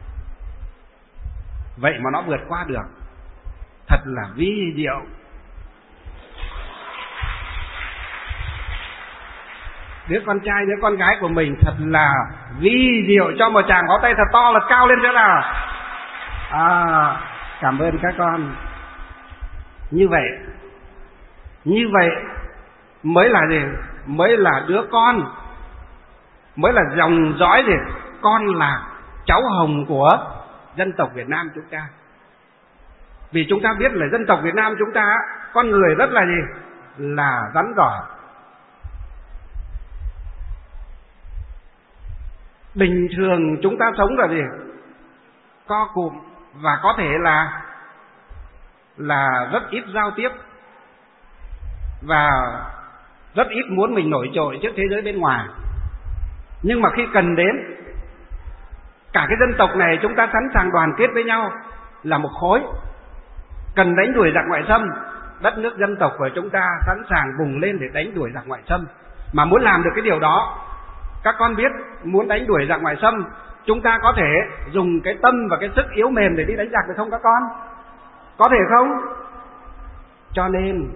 Vậy mà nó vượt qua được, thật là vi diệu. Đứa con trai, đứa con gái của mình thật là vi diệu. Cho một tràng có tay thật to, lật cao lên thế nào. À, cảm ơn các con. Như vậy, như vậy mới là gì? Mới là đứa con, mới là dòng dõi gì? Con là cháu hồng của dân tộc Việt Nam chúng ta. Vì chúng ta biết là dân tộc Việt Nam chúng ta, con người rất là gì? Là rắn giỏi. Bình thường chúng ta sống là gì? Co cụm và có thể là là rất ít giao tiếp và rất ít muốn mình nổi trội trước thế giới bên ngoài. Nhưng mà khi cần đến, cả cái dân tộc này chúng ta sẵn sàng đoàn kết với nhau là một khối. Cần đánh đuổi giặc ngoại xâm, đất nước dân tộc của chúng ta sẵn sàng vùng lên để đánh đuổi giặc ngoại xâm. Mà muốn làm được cái điều đó, các con biết, muốn đánh đuổi giặc ngoại xâm, chúng ta có thể dùng cái tâm và cái sức yếu mềm để đi đánh giặc được không các con? Có thể không? Cho nên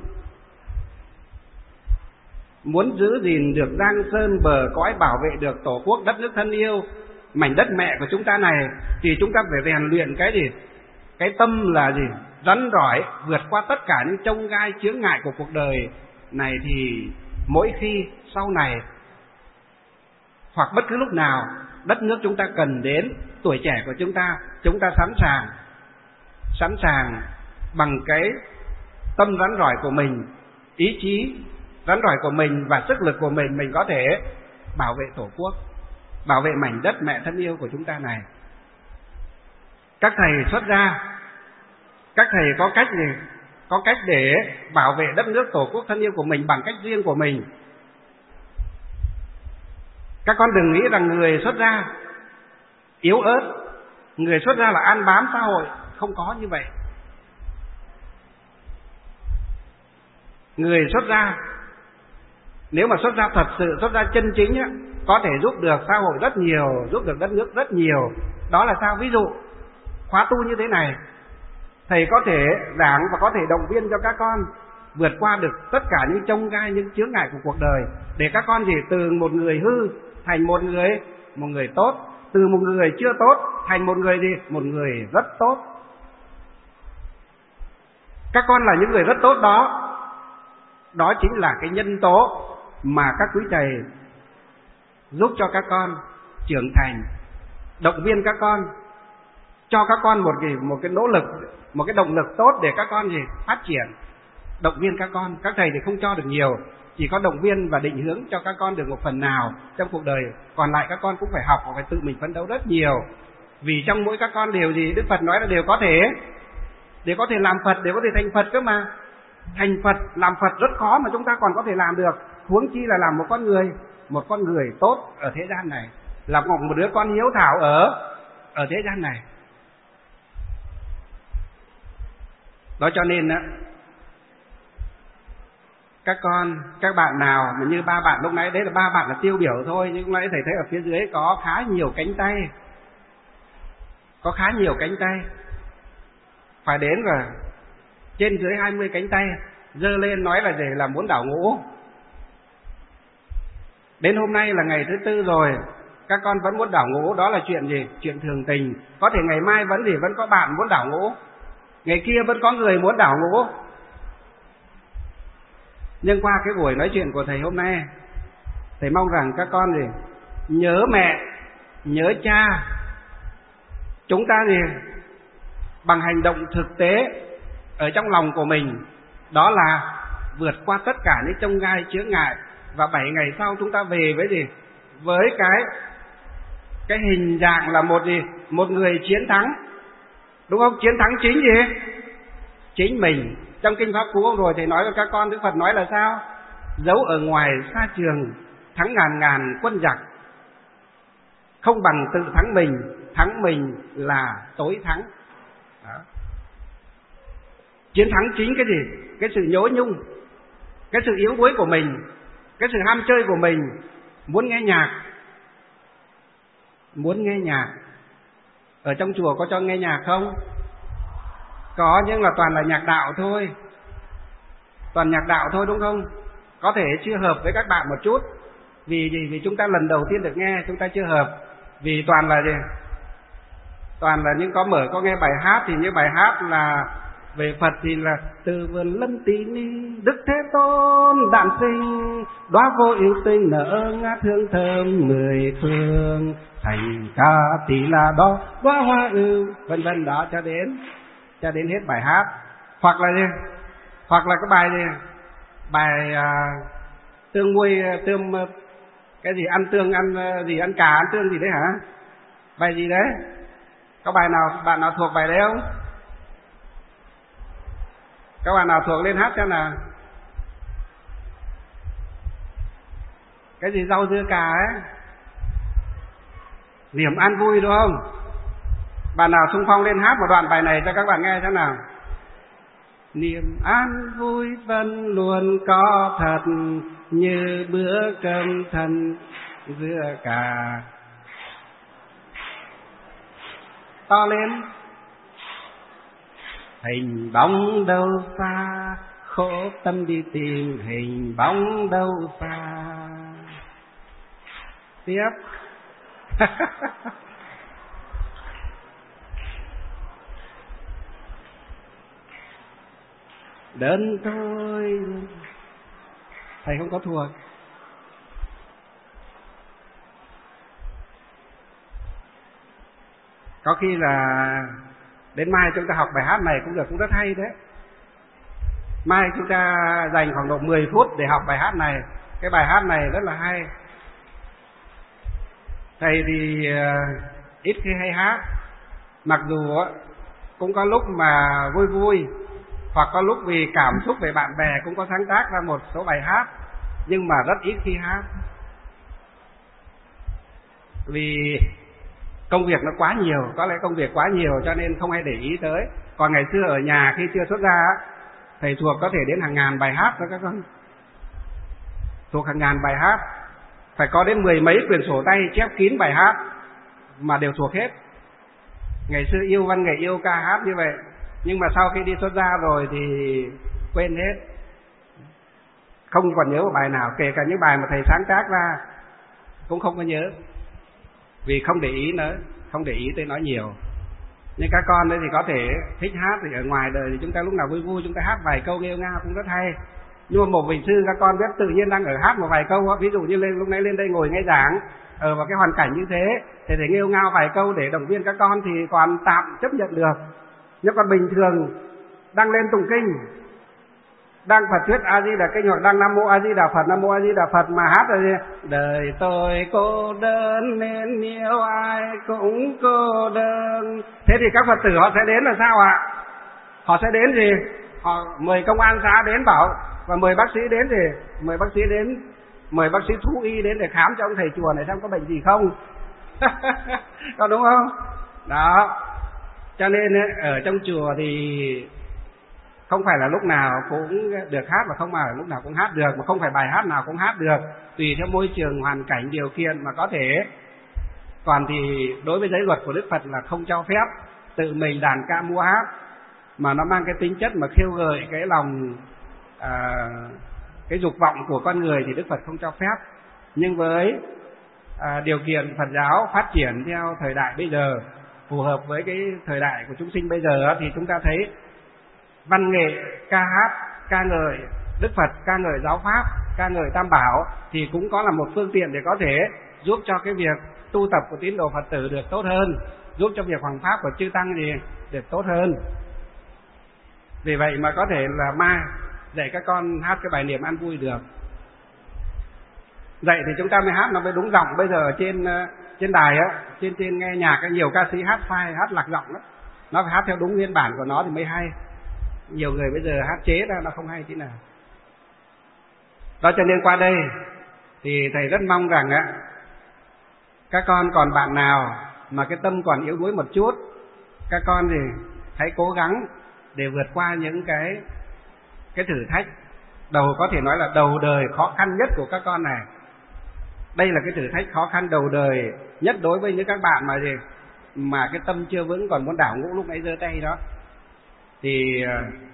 muốn giữ gìn được giang sơn bờ cõi, bảo vệ được tổ quốc đất nước thân yêu, mảnh đất mẹ của chúng ta này, thì chúng ta phải rèn luyện cái gì? Cái tâm là gì? Rắn rỏi, vượt qua tất cả những chông gai chướng ngại của cuộc đời này. Thì mỗi khi sau này hoặc bất cứ lúc nào đất nước chúng ta cần đến, tuổi trẻ của chúng ta, chúng ta sẵn sàng sẵn sàng bằng cái tâm rắn rỏi của mình, ý chí rắn rỏi của mình và sức lực của mình, mình có thể bảo vệ Tổ quốc, bảo vệ mảnh đất mẹ thân yêu của chúng ta này. Các thầy xuất gia, các thầy có cách gì? Có cách để bảo vệ đất nước Tổ quốc thân yêu của mình bằng cách riêng của mình. Các con đừng nghĩ rằng người xuất gia yếu ớt, người xuất gia là ăn bám xã hội, không có như vậy. Người xuất gia, nếu mà xuất gia thật sự, xuất gia chân chính á, có thể giúp được xã hội rất nhiều, giúp được đất nước rất nhiều. Đó là sao? Ví dụ khóa tu như thế này, thầy có thể giảng và có thể động viên cho các con vượt qua được tất cả những chông gai, những chướng ngại của cuộc đời, để các con chỉ từ một người hư thành một người một người tốt, từ một người chưa tốt thành một người gì? Một người rất tốt. Các con là những người rất tốt đó. Đó chính là cái nhân tố mà các quý thầy giúp cho các con trưởng thành, động viên các con, cho các con một cái một cái nỗ lực, một cái động lực tốt để các con gì? Phát triển. Động viên các con, các thầy thì không cho được nhiều, chỉ có động viên và định hướng cho các con được một phần nào trong cuộc đời, còn lại các con cũng phải học và phải tự mình phấn đấu rất nhiều. Vì trong mỗi các con đều gì? Đức Phật nói là đều có thể đều có thể làm Phật, đều có thể thành Phật cơ mà. Thành Phật, làm Phật rất khó mà chúng ta còn có thể làm được, huống chi là làm một con người, một con người tốt ở thế gian này, làm một đứa con hiếu thảo ở ở thế gian này. Đó cho nên á, các con, các bạn nào mà như ba bạn lúc nãy, đấy là ba bạn là tiêu biểu thôi, nhưng lúc nãy thầy thấy ở phía dưới có khá nhiều cánh tay, có khá nhiều cánh tay, phải đến và trên dưới hai mươi cánh tay giơ lên nói là để là muốn đảo ngũ. Đến hôm nay là ngày thứ tư rồi, các con vẫn muốn đảo ngũ, đó là chuyện gì? Chuyện thường tình. Có thể ngày mai vẫn gì? Vẫn có bạn muốn đảo ngũ, ngày kia vẫn có người muốn đảo ngũ. Nhưng qua cái buổi nói chuyện của thầy hôm nay, thầy mong rằng các con gì? Nhớ mẹ, nhớ cha. Chúng ta gì? Bằng hành động thực tế ở trong lòng của mình, đó là vượt qua tất cả những chông gai chướng ngại, và bảy ngày sau chúng ta về với gì? Với cái cái hình dạng là một gì? Một người chiến thắng, đúng không? Chiến thắng chính gì? Chính mình. Trong kinh Pháp Cú hôm rồi thầy nói với các con, Đức Phật nói là sao? Dẫu ở ngoài xa trường, thắng ngàn ngàn quân giặc, không bằng tự thắng mình. Thắng mình là tối thắng. Đó. Chiến thắng chính cái gì? Cái sự nhố nhung, cái sự yếu đuối của mình, cái sự ham chơi của mình. Muốn nghe nhạc, muốn nghe nhạc. Ở trong chùa có cho nghe nhạc không? Có, nhưng là toàn là nhạc đạo thôi. Toàn nhạc đạo thôi, đúng không? Có thể chưa hợp với các bạn một chút. Vì gì? Vì chúng ta lần đầu tiên được nghe, chúng ta chưa hợp. Vì toàn là gì? Toàn là những có mở có nghe bài hát, thì những bài hát là về Phật thì là từ vườn lâm tí ni Đức Thế Tôn đản sinh, đóa vô yêu tinh nở ngát hương thơm mười phương, thành ca tỷ là đó đóa hoa ưu, vân vân. Đó cho đến cho đến hết bài hát. Hoặc là gì? Hoặc là cái bài gì? Bài à, tương muôi tương cái gì, ăn tương ăn gì, ăn cà ăn tương gì đấy hả? Bài gì đấy? Có bài nào bạn nào thuộc bài đấy không? Các bạn nào thuộc lên hát xem nào. Cái gì rau dưa cà ấy, niềm an vui, đúng không? Bạn nào xung phong lên hát một đoạn bài này cho các bạn nghe xem nào. Niềm an vui vẫn luôn có thật, như bữa cơm thân dưa cà. To lên. Hình bóng đâu xa, khổ tâm đi tìm hình bóng đâu xa. Tiếp. Đơn thôi. Thầy không có thuộc. Có khi là Đến mai chúng ta học bài hát này cũng được, cũng rất hay đấy. Mai chúng ta dành khoảng độ mười phút để học bài hát này. Cái bài hát này rất là hay. Thầy thì uh, ít khi hay hát, mặc dù uh, cũng có lúc mà vui vui, hoặc có lúc vì cảm xúc về bạn bè cũng có sáng tác ra một số bài hát, nhưng mà rất ít khi hát. Vì công việc nó quá nhiều, có lẽ công việc quá nhiều cho nên không hay để ý tới. Còn ngày xưa ở nhà khi chưa xuất gia, thầy thuộc có thể đến hàng ngàn bài hát đó các con. Thuộc hàng ngàn bài hát, phải có đến mười mấy quyển sổ tay chép kín bài hát mà đều thuộc hết. Ngày xưa yêu văn nghệ, yêu ca hát như vậy, nhưng mà sau khi đi xuất gia rồi thì quên hết, không còn nhớ một bài nào. Kể cả những bài mà thầy sáng tác ra cũng không có nhớ, vì không để ý nữa, không để ý tới nó nhiều. Nhưng các con đấy thì có thể thích hát, thì ở ngoài đời thì chúng ta lúc nào vui vui chúng ta hát vài câu nghêu ngao cũng rất hay. Nhưng mà một vị sư các con biết tự nhiên đang ở hát một vài câu, ví dụ như lên lúc nãy lên đây ngồi nghe giảng ở vào cái hoàn cảnh như thế, thì để nghêu ngao vài câu để động viên các con thì còn tạm chấp nhận được. Nhưng còn bình thường đang lên tụng kinh, đang Phật thuyết A Di Đà Kinh hoặc đang Nam Mô A Di Đà Phật, Nam Mô A Di Đà Phật mà hát rồi đời tôi cô đơn nên yêu ai cũng cô đơn. Thế thì các Phật tử họ sẽ đến là sao ạ? Họ sẽ đến gì? Họ mời công an xã đến bảo, và mời bác sĩ đến thì mời bác sĩ đến, mời bác sĩ thú y đến để khám cho ông thầy chùa này xem có bệnh gì không. Có đúng không? Đó. Cho nên ở trong chùa thì không phải là lúc nào cũng được hát, và không phải là lúc nào cũng hát được, mà không phải bài hát nào cũng hát được, tùy theo môi trường, hoàn cảnh, điều kiện mà có thể. Còn thì đối với giới luật của Đức Phật là không cho phép tự mình đàn ca múa hát, mà nó mang cái tính chất mà khiêu gợi cái lòng à, cái dục vọng của con người thì Đức Phật không cho phép. Nhưng với à, điều kiện Phật giáo phát triển theo thời đại bây giờ, phù hợp với cái thời đại của chúng sinh bây giờ, thì chúng ta thấy văn nghệ, ca hát, ca ngợi Đức Phật, ca ngợi giáo pháp, ca ngợi Tam Bảo thì cũng có là một phương tiện để có thể giúp cho cái việc tu tập của tín đồ Phật tử được tốt hơn, giúp cho việc hoằng pháp của chư tăng gì được tốt hơn. Vì vậy mà có thể là mai dạy các con hát cái bài niệm an vui được. Dạy thì chúng ta mới hát nó mới đúng giọng. Bây giờ ở trên trên đài á, trên trên nghe nhạc ấy, nhiều ca sĩ hát sai, hát lạc giọng đó. Nó phải hát theo đúng nguyên bản của nó thì mới hay. Nhiều người bây giờ hát chế ra nó không hay tí nào. Đó cho nên qua đây thì thầy rất mong rằng á, các con còn bạn nào mà cái tâm còn yếu đuối một chút, các con thì hãy cố gắng để vượt qua những cái cái thử thách đầu, có thể nói là đầu đời khó khăn nhất của các con này. Đây là cái thử thách khó khăn đầu đời nhất đối với những các bạn mà gì mà cái tâm chưa vững, còn muốn đảo ngũ lúc nãy giơ tay đó. Thì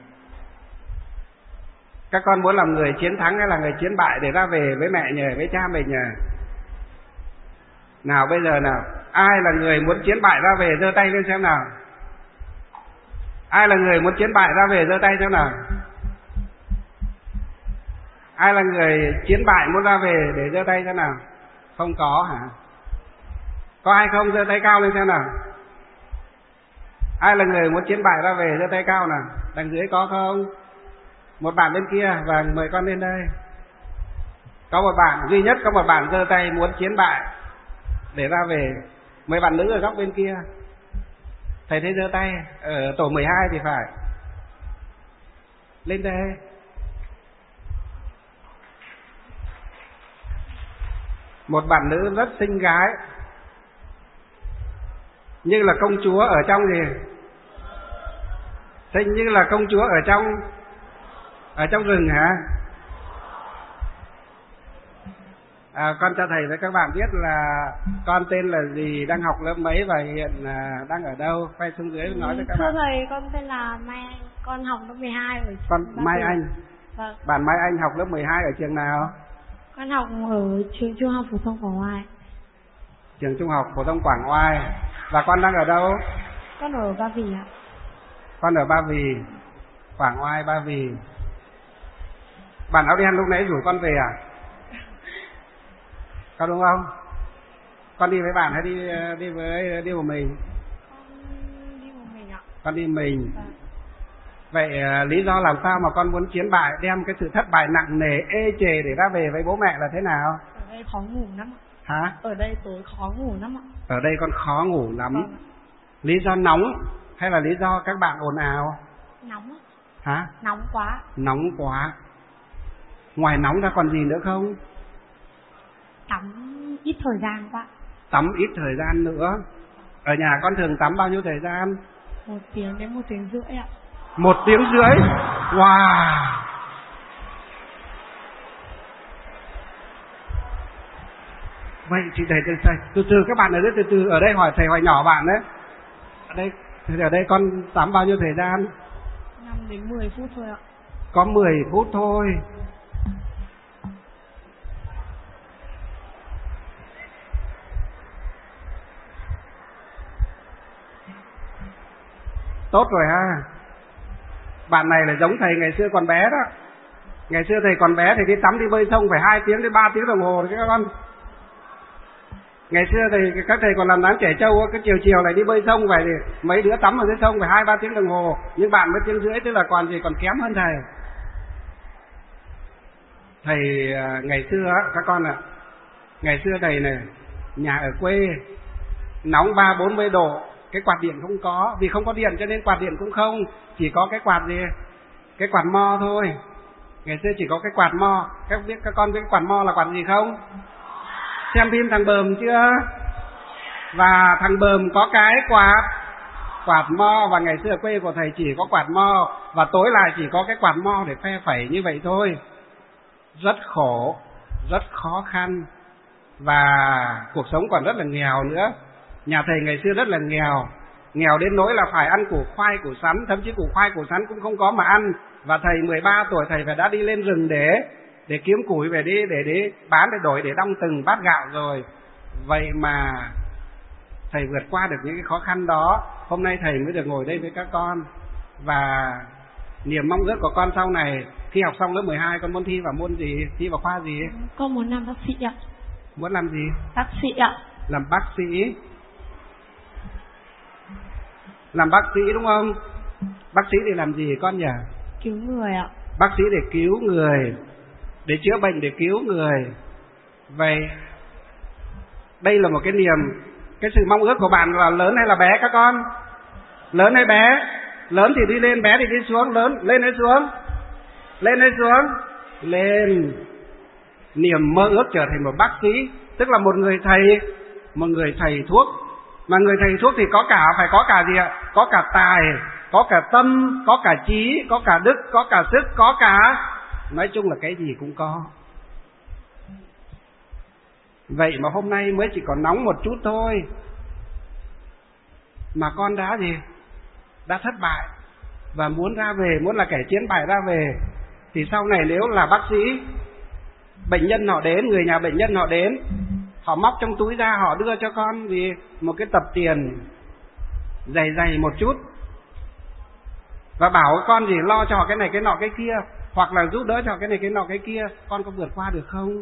các con muốn làm người chiến thắng hay là người chiến bại để ra về với mẹ nhờ, với cha mình nhờ? Nào bây giờ nào, ai là người muốn chiến bại ra về giơ tay lên xem nào. Ai là người muốn chiến bại ra về giơ tay xem nào. Ai là người chiến bại muốn ra về để giơ tay xem nào. Không có hả? Có ai không? Giơ tay cao lên xem nào. Ai là người muốn chiến bại ra về giơ tay cao nào. Đằng dưới có không? Một bạn bên kia, và mời con lên đây. Có một bạn, duy nhất có một bạn giơ tay muốn chiến bại để ra về. Mấy bạn nữ ở góc bên kia. Thầy thấy giơ tay ở tổ mười hai thì phải. Lên đây. Một bạn nữ rất xinh gái, như là công chúa ở trong gì? Xinh như là công chúa ở trong ở trong rừng hả? À, con cho thầy với các bạn biết là con tên là gì, đang học lớp mấy và hiện là đang ở đâu. Quay xuống dưới nói cho các Thưa bạn. Thưa thầy, con tên là Mai Anh, con học lớp mười hai ở Con Mai Anh. Vâng. Bạn Mai Anh học lớp mười hai ở trường nào? Con học ở trường trung học phổ thông Quảng Oai. Trường trung học phổ thông Quảng Oai. Và con đang ở đâu? Con ở Ba Vì ạ. Con ở Ba Vì, Quảng Oai, Ba Vì. Bạn áo đen lúc nãy rủ con về à? Có đúng không? Con đi với bạn hay đi đi với đi một mình? Con đi một mình ạ. Con đi mình. Vậy lý do làm sao mà con muốn chiến bại, đem cái sự thất bại nặng nề ê chề để ra về với bố mẹ là thế nào? Ở đây khó ngủ lắm ạ. Hả? Ở đây tối khó ngủ lắm ạ. Ở đây con khó ngủ lắm. Vâng. Lý do nóng hay là lý do các bạn ồn ào? Nóng ạ. Hả? Nóng quá. Nóng quá. Ngoài nóng ra còn gì nữa không? Tắm ít thời gian quá. Tắm ít thời gian nữa. Ở nhà con thường tắm bao nhiêu thời gian? Một tiếng đến một tiếng rưỡi ạ. Một tiếng rưỡi? Wow. Vậy chị thầy từ thầy từ từ các bạn ở đây từ từ ở đây hỏi thầy hỏi nhỏ bạn đấy. Ở đây ở đây con tắm bao nhiêu thời gian? năm đến mười phút thôi ạ. Có mười phút thôi. Tốt rồi ha. Bạn này là giống thầy ngày xưa còn bé đó. Ngày xưa thầy còn bé thì đi tắm đi bơi sông phải hai tiếng đến ba tiếng đồng hồ đấy các con. Ngày xưa thì các thầy còn làm đám trẻ trâu, cái chiều chiều này đi bơi sông vậy thì mấy đứa tắm ở dưới sông phải hai ba tiếng đồng hồ. Nhưng bạn mới tiếng rưỡi tức là còn gì còn kém hơn thầy. Thầy ngày xưa các con ạ, à, ngày xưa thầy này nhà ở quê nóng ba bốn mươi độ, cái quạt điện không có, vì không có điện cho nên quạt điện cũng không, chỉ có cái quạt gì, cái quạt mo thôi. Ngày xưa chỉ có cái quạt mo. Các biết các con biết cái quạt mo là quạt gì không? Xem phim thằng Bờm chưa? Và thằng Bờm có cái quạt quạt mo, và ngày xưa ở quê của thầy chỉ có quạt mo, và tối lại chỉ có cái quạt mo để phe phẩy như vậy thôi. Rất khổ, rất khó khăn, và cuộc sống còn rất là nghèo nữa. Nhà thầy ngày xưa rất là nghèo, nghèo đến nỗi là phải ăn củ khoai củ sắn, thậm chí củ khoai củ sắn cũng không có mà ăn. Và thầy mười ba tuổi thầy phải đã đi lên rừng để để kiếm củi về đi để để bán để đổi để đong từng bát gạo rồi. Vậy mà thầy vượt qua được những cái khó khăn đó. Hôm nay thầy mới được ngồi đây với các con. Và niềm mong ước của con sau này khi học xong lớp mười hai con muốn thi vào môn gì, thi vào khoa gì? Con muốn làm bác sĩ ạ. Muốn làm gì? Bác sĩ ạ. Làm bác sĩ. Làm bác sĩ đúng không? Bác sĩ để làm gì con nhỉ? Cứu người ạ. Bác sĩ để cứu người, để chữa bệnh, để cứu người. Vậy đây là một cái niềm, cái sự mong ước của bạn là lớn hay là bé các con? Lớn hay bé? Lớn thì đi lên, bé thì đi xuống. Lớn, lên hay xuống? Lên hay xuống? Lên. Niềm mơ ước trở thành một bác sĩ, tức là một người thầy, một người thầy thuốc. Mà người thầy thuốc thì có cả, phải có cả gì ạ? Có cả tài, có cả tâm, có cả trí, có cả đức, có cả sức, có cả, nói chung là cái gì cũng có. Vậy mà hôm nay mới chỉ còn nóng một chút thôi mà con đã gì? Đã thất bại và muốn ra về, muốn là kẻ chiến bại ra về. Thì sau này nếu là bác sĩ, bệnh nhân họ đến, người nhà bệnh nhân họ đến, họ móc trong túi ra, họ đưa cho con gì một cái tập tiền dày dày một chút và bảo con gì lo cho cái này cái nọ cái kia, hoặc là giúp đỡ cho cái này cái nọ cái kia, con có vượt qua được không?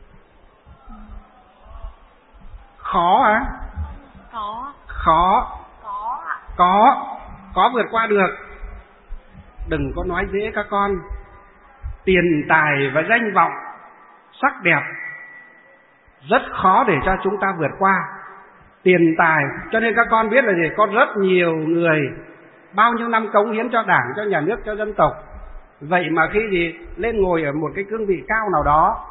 Khó hả? Có. Khó. Có ạ. Có. Có vượt qua được. Đừng có nói dễ các con. Tiền tài và danh vọng, sắc đẹp rất khó để cho chúng ta vượt qua. Tiền tài, cho nên các con biết là gì? Có rất nhiều người bao nhiêu năm cống hiến cho Đảng, cho nhà nước, cho dân tộc. Vậy mà khi gì lên ngồi ở một cái cương vị cao nào đó,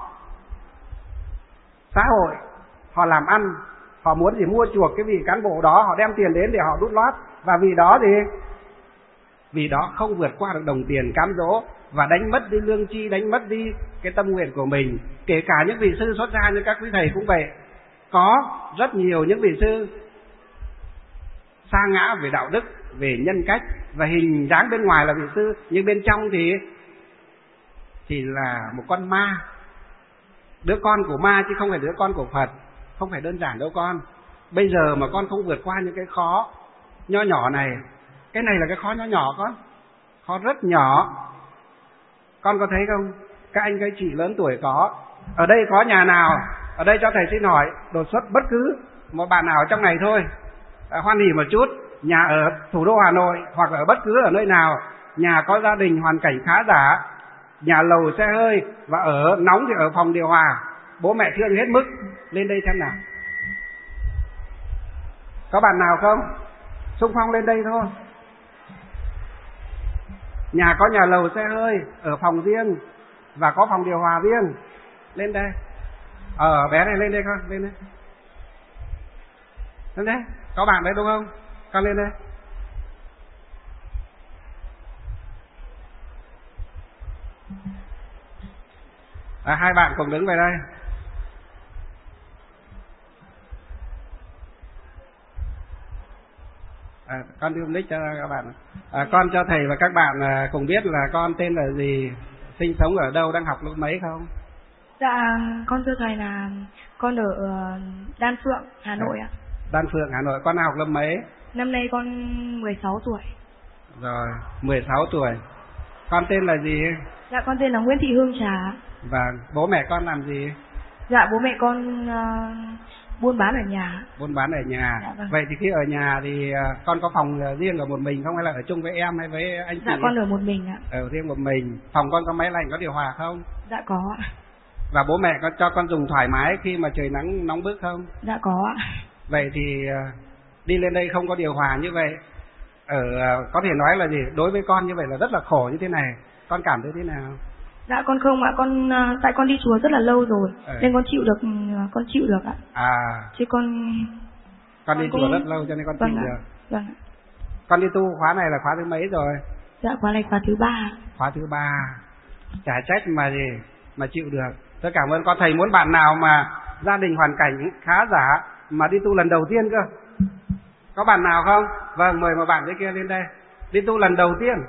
xã hội, họ làm ăn, họ muốn gì mua chuộc cái vị cán bộ đó, họ đem tiền đến để họ đút lót. Và vì đó gì? Vì đó không vượt qua được đồng tiền cám dỗ và đánh mất đi lương tri, đánh mất đi cái tâm nguyện của mình. Kể cả những vị sư xuất gia như các quý thầy cũng vậy. Có rất nhiều những vị sư sa ngã về đạo đức, về nhân cách, và hình dáng bên ngoài là vị sư, nhưng bên trong thì thì là một con ma, đứa con của ma chứ không phải đứa con của Phật. Không phải đơn giản đâu con. Bây giờ mà con không vượt qua những cái khó nho nhỏ này, cái này là cái khó nho nhỏ con, khó rất nhỏ. Con có thấy không? Các anh các chị lớn tuổi có. Ở đây có nhà nào, ở đây cho thầy xin hỏi đột xuất bất cứ một bạn nào trong này thôi, à, hoan hỉ một chút, nhà ở thủ đô Hà Nội hoặc ở bất cứ ở nơi nào, nhà có gia đình hoàn cảnh khá giả, nhà lầu xe hơi và ở nóng thì ở phòng điều hòa, bố mẹ thương hết mức, lên đây xem nào. Có bạn nào không? Xung phong lên đây thôi. Nhà có nhà lầu xe hơi, ở phòng riêng và có phòng điều hòa riêng, lên đây. Ờ bé này lên đây con, lên đây. Lên đây, có bạn đấy đúng không? Con lên đây. À, hai bạn cùng đứng về đây. À, con đưa mic cho các bạn. À, con cho thầy và các bạn à, cùng biết là con tên là gì, sinh sống ở đâu, đang học lớp mấy không? Dạ, con thưa thầy là con ở Đan Phượng, Hà Nội ạ. Đan Phượng, Hà Nội. Con học lớp mấy? Năm nay con mười sáu tuổi. Rồi, mười sáu tuổi. Con tên là gì? Dạ, con tên là Nguyễn Thị Hương Trà. Và bố mẹ con làm gì? Dạ, bố mẹ con uh, buôn bán ở nhà. Buôn bán ở nhà. Dạ, vâng. Vậy thì khi ở nhà thì uh, con có phòng riêng ở một mình không, hay là ở chung với em hay với anh chị? Dạ, con ở một mình ạ. Ở riêng một mình. Phòng con có máy lạnh, có điều hòa không? Dạ có ạ. Và bố mẹ có cho con dùng thoải mái khi mà trời nắng nóng bức không? Dạ có ạ. Vậy thì uh, đi lên đây không có điều hòa như vậy, ở uh, có thể nói là gì? Đối với con như vậy là rất là khổ như thế này. Con cảm thấy thế nào? Dạ con không ạ, con tại con đi chùa rất là lâu rồi, ừ. nên con chịu được, con chịu được ạ. À. Chứ con con, con đi cũng... chùa rất lâu cho nên con vâng chịu ạ. được. Vâng. Con đi tu khóa này là khóa thứ mấy rồi? Dạ khóa này khóa thứ ba. Khóa thứ ba. Chả trách mà gì mà chịu được. Tôi cảm ơn con. Thầy muốn bạn nào mà gia đình hoàn cảnh khá giả mà đi tu lần đầu tiên cơ. Có bạn nào không? Vâng, mời một bạn dưới kia lên đây. Đi tu lần đầu tiên.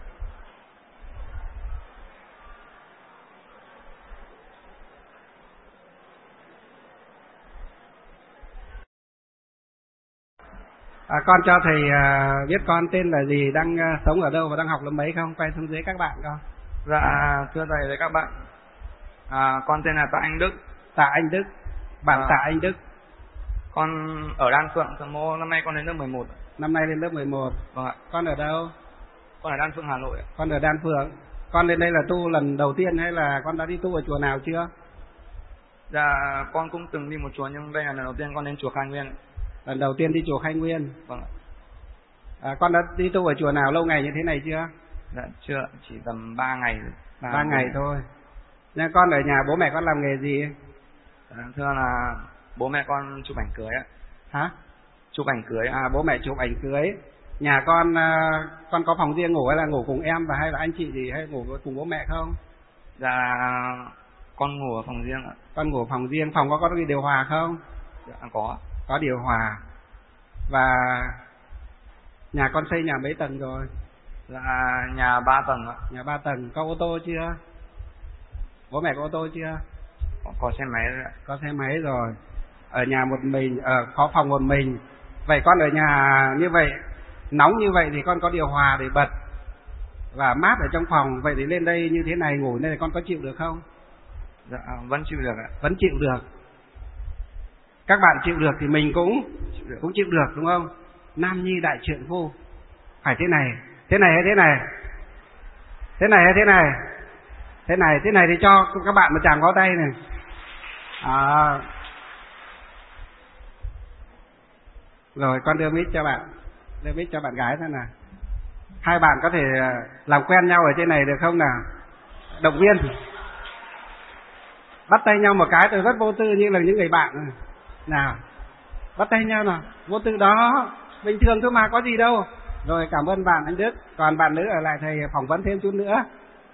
À, con cho thầy à, biết con tên là gì, đang à, sống ở đâu và đang học lớp mấy không? Quay xuống dưới các bạn con. Dạ, thưa thầy với các bạn, à, con tên là Tạ Anh Đức. Tạ Anh Đức. Bạn à, Tạ Anh Đức. Con ở Đan Phượng, Thờ Mô, năm nay con đến lớp mười một. Năm nay lên lớp mười một. Vâng ạ. Con ở đâu? Con ở Đan Phượng, Hà Nội. Con ở Đan Phượng. Con lên đây là tu lần đầu tiên hay là con đã đi tu ở chùa nào chưa? Dạ, con cũng từng đi một chùa nhưng đây là lần đầu tiên con đến chùa Khai Nguyên. Lần đầu tiên đi chùa Khai Nguyên. Vâng ạ. À, con đã đi tu ở chùa nào lâu ngày như thế này chưa? Dạ chưa, chỉ tầm ba ngày. Ba ngày thôi. Nhưng con ở nhà bố mẹ con làm nghề gì? Dạ, thưa là bố mẹ con chụp ảnh cưới ạ. Hả? Chụp ảnh cưới. À, bố mẹ chụp ảnh cưới. Nhà con con có phòng riêng ngủ hay là ngủ cùng em và hay là anh chị gì, hay ngủ cùng bố mẹ không? Dạ, con ngủ ở phòng riêng ạ. Con ngủ ở phòng riêng. Phòng có có điều hòa không? Dạ có. Có điều hòa. Và nhà con xây nhà mấy tầng rồi? Dạ, nhà ba tầng ạ. Nhà ba tầng. Có ô tô chưa? Bố mẹ có ô tô chưa? Có, có xe máy rồi ạ. Có xe máy rồi. Ở nhà một mình, ở có phòng một mình. Vậy con ở nhà như vậy, nóng như vậy thì con có điều hòa để bật và mát ở trong phòng. Vậy thì lên đây như thế này, ngủ đây con có chịu được không? Dạ, vẫn chịu được ạ. Vẫn chịu được. Các bạn chịu được thì mình cũng chịu được. cũng chịu được đúng không? Nam nhi đại trượng phu. Phải thế này, thế này hay thế này? Thế này hay thế này? Thế này, thế này thì cho các bạn một tràng pháo tay này. À. Rồi con đưa mic cho bạn. Đưa mic cho bạn gái thôi nào. Hai bạn có thể làm quen nhau ở trên này được không nào? Động viên. Bắt tay nhau một cái tôi rất vô tư như là những người bạn. Nào, bắt tay nhau nào. Vô tư đó, bình thường thôi mà, có gì đâu. Rồi cảm ơn bạn anh Đức. Còn bạn nữ ở lại thầy phỏng vấn thêm chút nữa.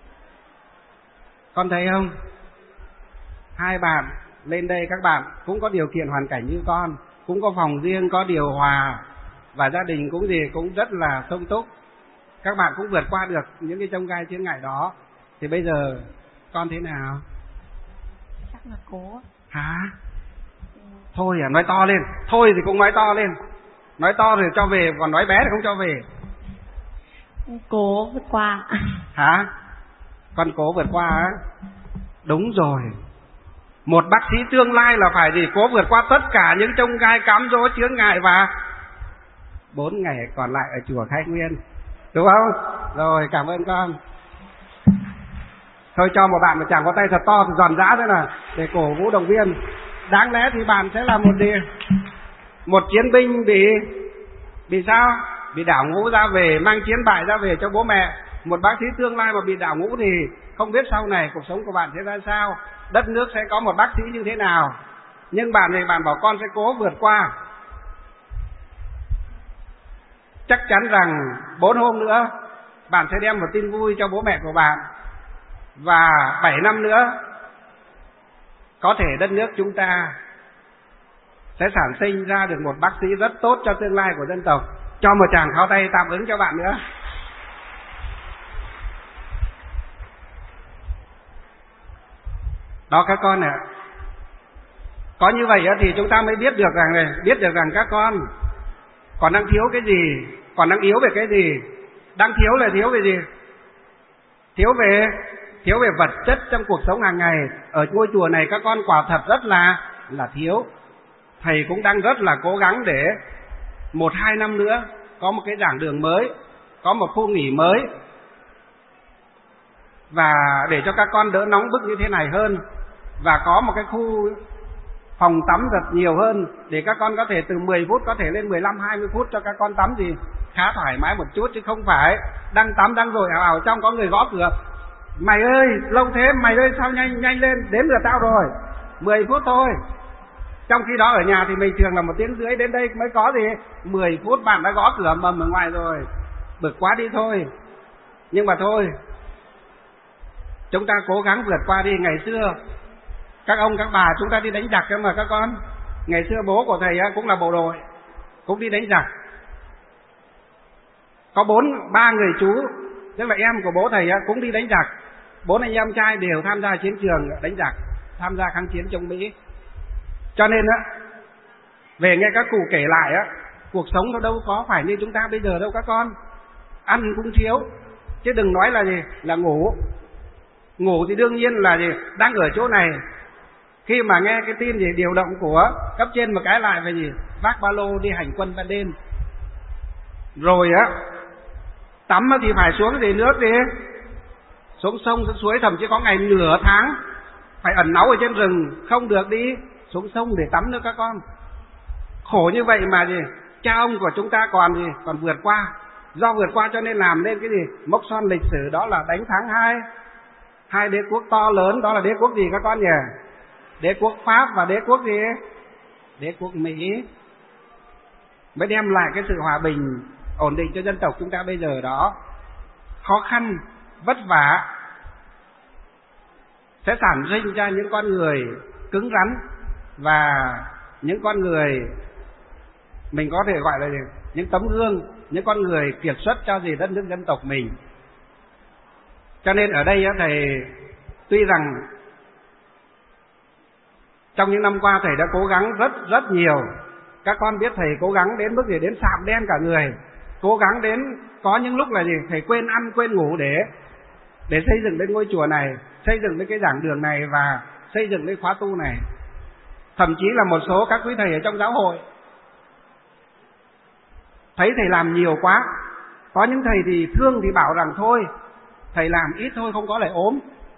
Con thấy không? Hai bạn lên đây, các bạn cũng có điều kiện hoàn cảnh như con, cũng có phòng riêng, có điều hòa, và gia đình cũng gì cũng rất là sung túc. Các bạn cũng vượt qua được những cái chông gai chướng ngại đó. Thì bây giờ con thế nào? Chắc là cố. Hả? Thôi à, nói to lên. Thôi thì cũng nói to lên. Nói to thì cho về, còn nói bé thì không cho về. Cố vượt qua. Hả? Con cố vượt qua á? Đúng rồi. Một bác sĩ tương lai là phải gì? Cố vượt qua tất cả những chông gai cám dỗ chướng ngại và bốn ngày còn lại ở chùa Khai Nguyên, đúng không? Rồi, cảm ơn con. Thôi cho một bạn mà chẳng có tay thật to thì giòn giã thế nào để cổ vũ động viên. Đáng lẽ thì bạn sẽ là một đi một chiến binh bị bị sao? Bị đảo ngũ ra về, mang chiến bại ra về cho bố mẹ. Một bác sĩ tương lai mà bị đảo ngũ thì không biết sau này cuộc sống của bạn sẽ ra sao, đất nước sẽ có một bác sĩ như thế nào. Nhưng bạn thì bạn bảo con sẽ cố vượt qua. Chắc chắn rằng bốn hôm nữa bạn sẽ đem một tin vui cho bố mẹ của bạn. Và bảy năm nữa có thể đất nước chúng ta sẽ sản sinh ra được một bác sĩ rất tốt cho tương lai của dân tộc. Cho một tràng pháo tay tạm ứng cho bạn nữa. Đó các con ạ. Có như vậy thì chúng ta mới biết được rằng này, biết được rằng các con còn đang thiếu cái gì, còn đang yếu về cái gì. Đang thiếu là thiếu về gì? Thiếu về thiếu về vật chất trong cuộc sống hàng ngày. Ở ngôi chùa này các con quả thật rất là là thiếu. Thầy cũng đang rất là cố gắng để một hai năm nữa có một cái giảng đường mới, có một khu nghỉ mới, và để cho các con đỡ nóng bức như thế này hơn, và có một cái khu phòng tắm thật nhiều hơn để các con có thể từ mười phút có thể lên mười lăm hai mươi phút cho các con tắm gì khá thoải mái một chút, chứ không phải đang tắm đang rồi ảo ảo trong có người gõ cửa: mày ơi lâu thế, mày ơi sao nhanh nhanh lên, đến lượt tao rồi, mười phút thôi. Trong khi đó ở nhà thì mình thường là một tiếng rưỡi đến đây mới có gì, mười phút bạn đã gõ cửa mầm ở ngoài rồi, bực quá đi thôi. Nhưng mà thôi, chúng ta cố gắng vượt qua đi. Ngày xưa các ông các bà chúng ta đi đánh giặc cơ mà các con. Ngày xưa bố của thầy cũng là bộ đội, cũng đi đánh giặc. Có bốn ba người chú, tức là em của bố thầy cũng đi đánh giặc. Bốn anh em trai đều tham gia chiến trường đánh giặc, tham gia kháng chiến chống Mỹ. Cho nên á, về nghe các cụ kể lại á, cuộc sống nó đâu có phải như chúng ta bây giờ đâu các con. Ăn cũng thiếu, chứ đừng nói là gì là ngủ. Ngủ thì đương nhiên là gì đang ở chỗ này. Khi mà nghe cái tin gì điều động của cấp trên một cái lại về gì vác ba lô đi hành quân ban đêm. Rồi á, tắm thì phải xuống gì nước đi, xuống sông xuống suối, thậm chí có ngày nửa tháng phải ẩn náu ở trên rừng, không được đi xuống sông để tắm nữa các con. Khổ như vậy mà gì cha ông của chúng ta còn gì còn vượt qua. Do vượt qua cho nên làm nên cái gì mốc son lịch sử, đó là đánh thắng hai hai đế quốc to lớn. Đó là đế quốc gì các con nhỉ? Đế quốc Pháp và đế quốc gì? Đế quốc Mỹ. Mới đem lại cái sự hòa bình ổn định cho dân tộc chúng ta bây giờ đó. Khó khăn vất vả sẽ sản sinh ra những con người cứng rắn, và những con người mình có thể gọi là gì? Những tấm gương, những con người kiệt xuất cho gì đất nước dân tộc mình. Cho nên ở đây thầy tuy rằng trong những năm qua thầy đã cố gắng rất rất nhiều. Các con biết thầy cố gắng đến mức gì đến sạm đen cả người. Cố gắng đến có những lúc là gì thầy quên ăn quên ngủ để để xây dựng lên ngôi chùa này, xây dựng lên cái giảng đường này và xây dựng lên khóa tu này. Thậm chí là một số các quý thầy ở trong giáo hội thấy thầy làm nhiều quá. Có những thầy thì thương thì bảo rằng thôi thầy làm ít thôi, không có lại ốm,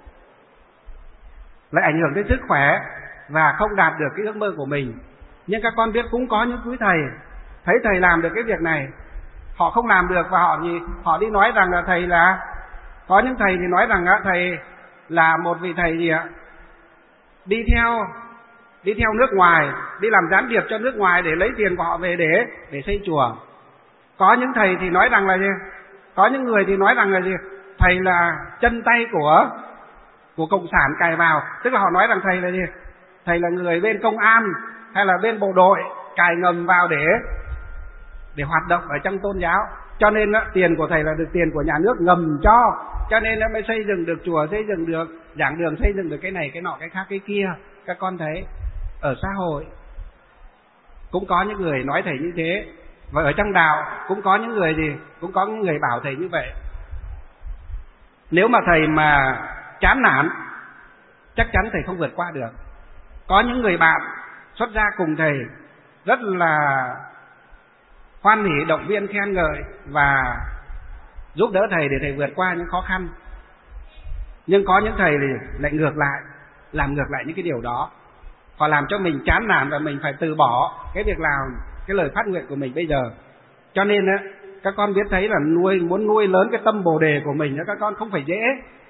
lại ảnh hưởng đến sức khỏe và không đạt được cái ước mơ của mình. Nhưng các con biết cũng có những quý thầy thấy thầy làm được cái việc này, họ không làm được và họ gì họ đi nói rằng là thầy là có những thầy thì nói rằng thầy là một vị thầy gì ạ đi theo đi theo nước ngoài, đi làm gián điệp cho nước ngoài để lấy tiền của họ về để để xây chùa. Có những thầy thì nói rằng là gì có những người thì nói rằng là gì thầy là chân tay của của cộng sản cài vào, tức là họ nói rằng thầy là gì thầy là người bên công an hay là bên bộ đội cài ngầm vào để để hoạt động ở trong tôn giáo. Cho nên á, tiền của thầy là được tiền của nhà nước ngầm cho, cho nên nó mới xây dựng được chùa, xây dựng được giảng đường, xây dựng được cái này cái nọ cái khác cái kia. Các con thấy ở xã hội cũng có những người nói thầy như thế, và ở trong đạo cũng có những người gì cũng có những người bảo thầy như vậy. Nếu mà thầy mà chán nản chắc chắn thầy không vượt qua được. Có những người bạn xuất gia cùng thầy rất là hoan hỉ động viên khen ngợi và giúp đỡ thầy để thầy vượt qua những khó khăn. Nhưng có những thầy thì lại ngược lại, làm ngược lại những cái điều đó, họ làm cho mình chán nản và mình phải từ bỏ cái việc làm, cái lời phát nguyện của mình bây giờ. Cho nên á, các con biết thấy là nuôi muốn nuôi lớn cái tâm bồ đề của mình, các con không phải dễ.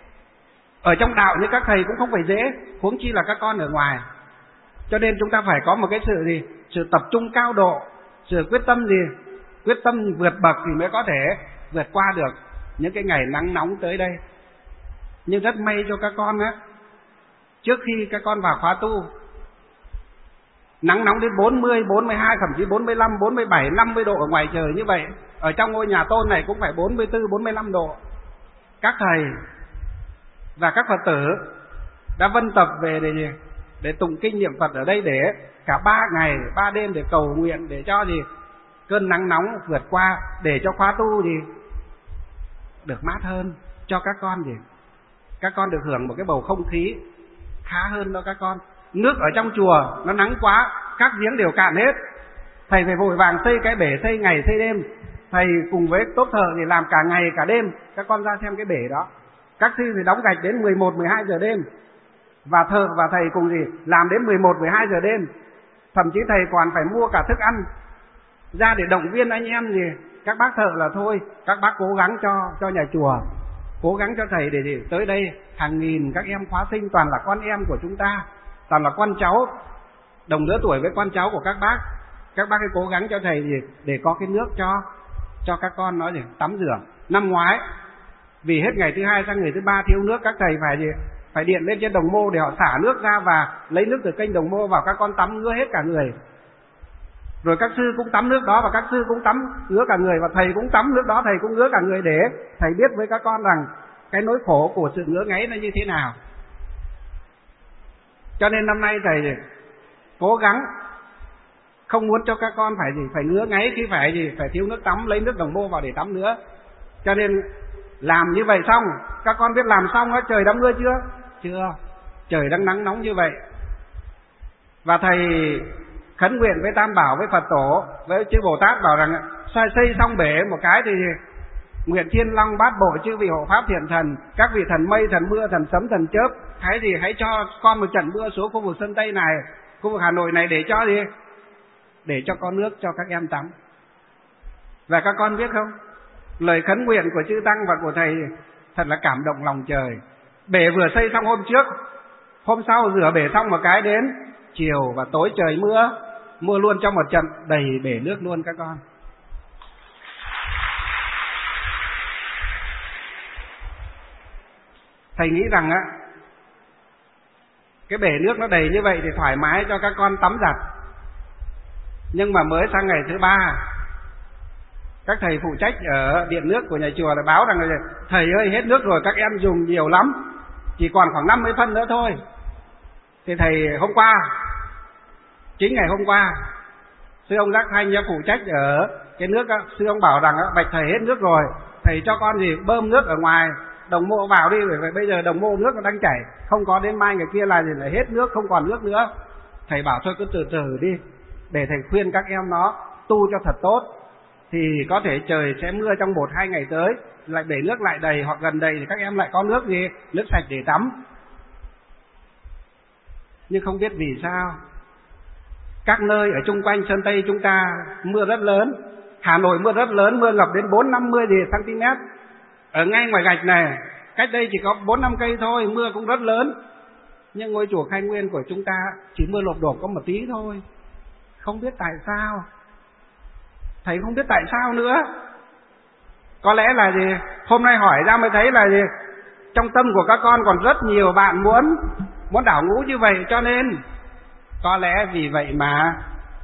Ở trong đạo như các thầy cũng không phải dễ, huống chi là các con ở ngoài. Cho nên chúng ta phải có một cái sự gì, sự tập trung cao độ, sự quyết tâm gì, quyết tâm vượt bậc thì mới có thể vượt qua được những cái ngày nắng nóng tới đây. Nhưng rất may cho các con á, trước khi các con vào khóa tu, nắng nóng đến bốn mươi, bốn mươi hai, thậm chí bốn mươi lăm, bốn mươi bảy, năm mươi độ ở ngoài trời như vậy. Ở trong ngôi nhà tôn này cũng phải bốn mươi tư, bốn mươi lăm độ. Các thầy và các Phật tử đã vân tập về để để tụng kinh niệm Phật ở đây để cả ba ngày, ba đêm để cầu nguyện để cho gì cơn nắng nóng vượt qua, để cho khóa tu gì được mát hơn, cho các con gì các con được hưởng một cái bầu không khí khá hơn đó các con. Nước ở trong chùa nó nắng quá, các giếng đều cạn hết. Thầy phải vội vàng xây cái bể, xây ngày xây đêm. Thầy cùng với tốt thợ thì làm cả ngày cả đêm. Các con ra xem cái bể đó, các sư thì đóng gạch đến mười một, mười hai giờ đêm, và thợ và thầy cùng gì làm đến mười một, mười hai giờ đêm. Thậm chí thầy còn phải mua cả thức ăn ra để động viên anh em gì các bác thợ là thôi, các bác cố gắng cho cho nhà chùa, cố gắng cho thầy để, để tới đây hàng nghìn các em khóa sinh toàn là con em của chúng ta, toàn là con cháu đồng lứa tuổi với con cháu của các bác. Các bác hãy cố gắng cho thầy gì để có cái nước cho cho các con nó gì tắm rửa. Năm ngoái vì hết ngày thứ hai sang ngày thứ ba thiếu nước, các thầy phải gì phải điện lên trên đồng mô để họ xả nước ra và lấy nước từ kênh đồng mô vào, các con tắm ngứa hết cả người. Rồi các sư cũng tắm nước đó và các sư cũng tắm ngứa cả người, và thầy cũng tắm nước đó, thầy cũng ngứa cả người để thầy biết với các con rằng cái nỗi khổ của sự ngứa ngáy nó như thế nào. Cho nên năm nay thầy cố gắng không muốn cho các con phải gì phải ngứa ngáy khi phải gì phải thiếu nước tắm, lấy nước đồng mô vào để tắm nữa. Cho nên làm như vậy xong, các con biết làm xong á, trời đã mưa chưa? Chưa. Trời đang nắng nóng như vậy. Và thầy khấn nguyện với Tam Bảo, với Phật Tổ, với chư Bồ Tát bảo rằng xây xây xong bể một cái thì nguyện Thiên Long Bát Bộ chư vị hộ pháp thiện thần, các vị thần mây, thần mưa, thần sấm, thần chớp, hãy gì hãy cho con một trận mưa xuống khu vực Sơn Tây này, khu vực Hà Nội này để cho gì để cho có nước cho các em tắm. Và các con biết không, lời khấn nguyện của chư Tăng và của thầy thật là cảm động lòng trời. Bể vừa xây xong hôm trước, hôm sau rửa bể xong một cái đến chiều và tối trời mưa, mưa luôn trong một trận đầy bể nước luôn các con. Thầy nghĩ rằng á, cái bể nước nó đầy như vậy thì thoải mái cho các con tắm giặt. Nhưng mà mới sang ngày thứ ba, các thầy phụ trách ở điện nước của nhà chùa là báo rằng là thầy ơi hết nước rồi, các em dùng nhiều lắm, chỉ còn khoảng năm mươi phân nữa thôi. Thì thầy hôm qua, chính ngày hôm qua, sư ông Giác Thanh phụ trách ở cái nước á, sư ông bảo rằng bạch thầy hết nước rồi, thầy cho con gì bơm nước ở ngoài đồng mô vào đi, bởi vậy bây giờ đồng mô nước nó đang chảy, không có đến mai ngày kia là gì lại hết nước, không còn nước nữa. Thầy bảo thôi cứ từ từ đi, để thầy khuyên các em nó tu cho thật tốt, thì có thể trời sẽ mưa trong một hai ngày tới, lại để nước lại đầy hoặc gần đầy thì các em lại có nước gì nước sạch để tắm. Nhưng không biết vì sao các nơi ở chung quanh Sơn Tây chúng ta mưa rất lớn. Hà Nội mưa rất lớn, mưa ngập đến bốn năm mươi cm. Ở ngay ngoài gạch này, cách đây chỉ có bốn năm cây thôi, mưa cũng rất lớn. Nhưng ngôi chùa Khai Nguyên của chúng ta chỉ mưa lộp đột có một tí thôi. Không biết tại sao. Thầy không biết tại sao nữa. Có lẽ là gì? Hôm nay hỏi ra mới thấy là gì? Trong tâm của các con còn rất nhiều bạn muốn muốn đảo ngũ như vậy, cho nên có lẽ vì vậy mà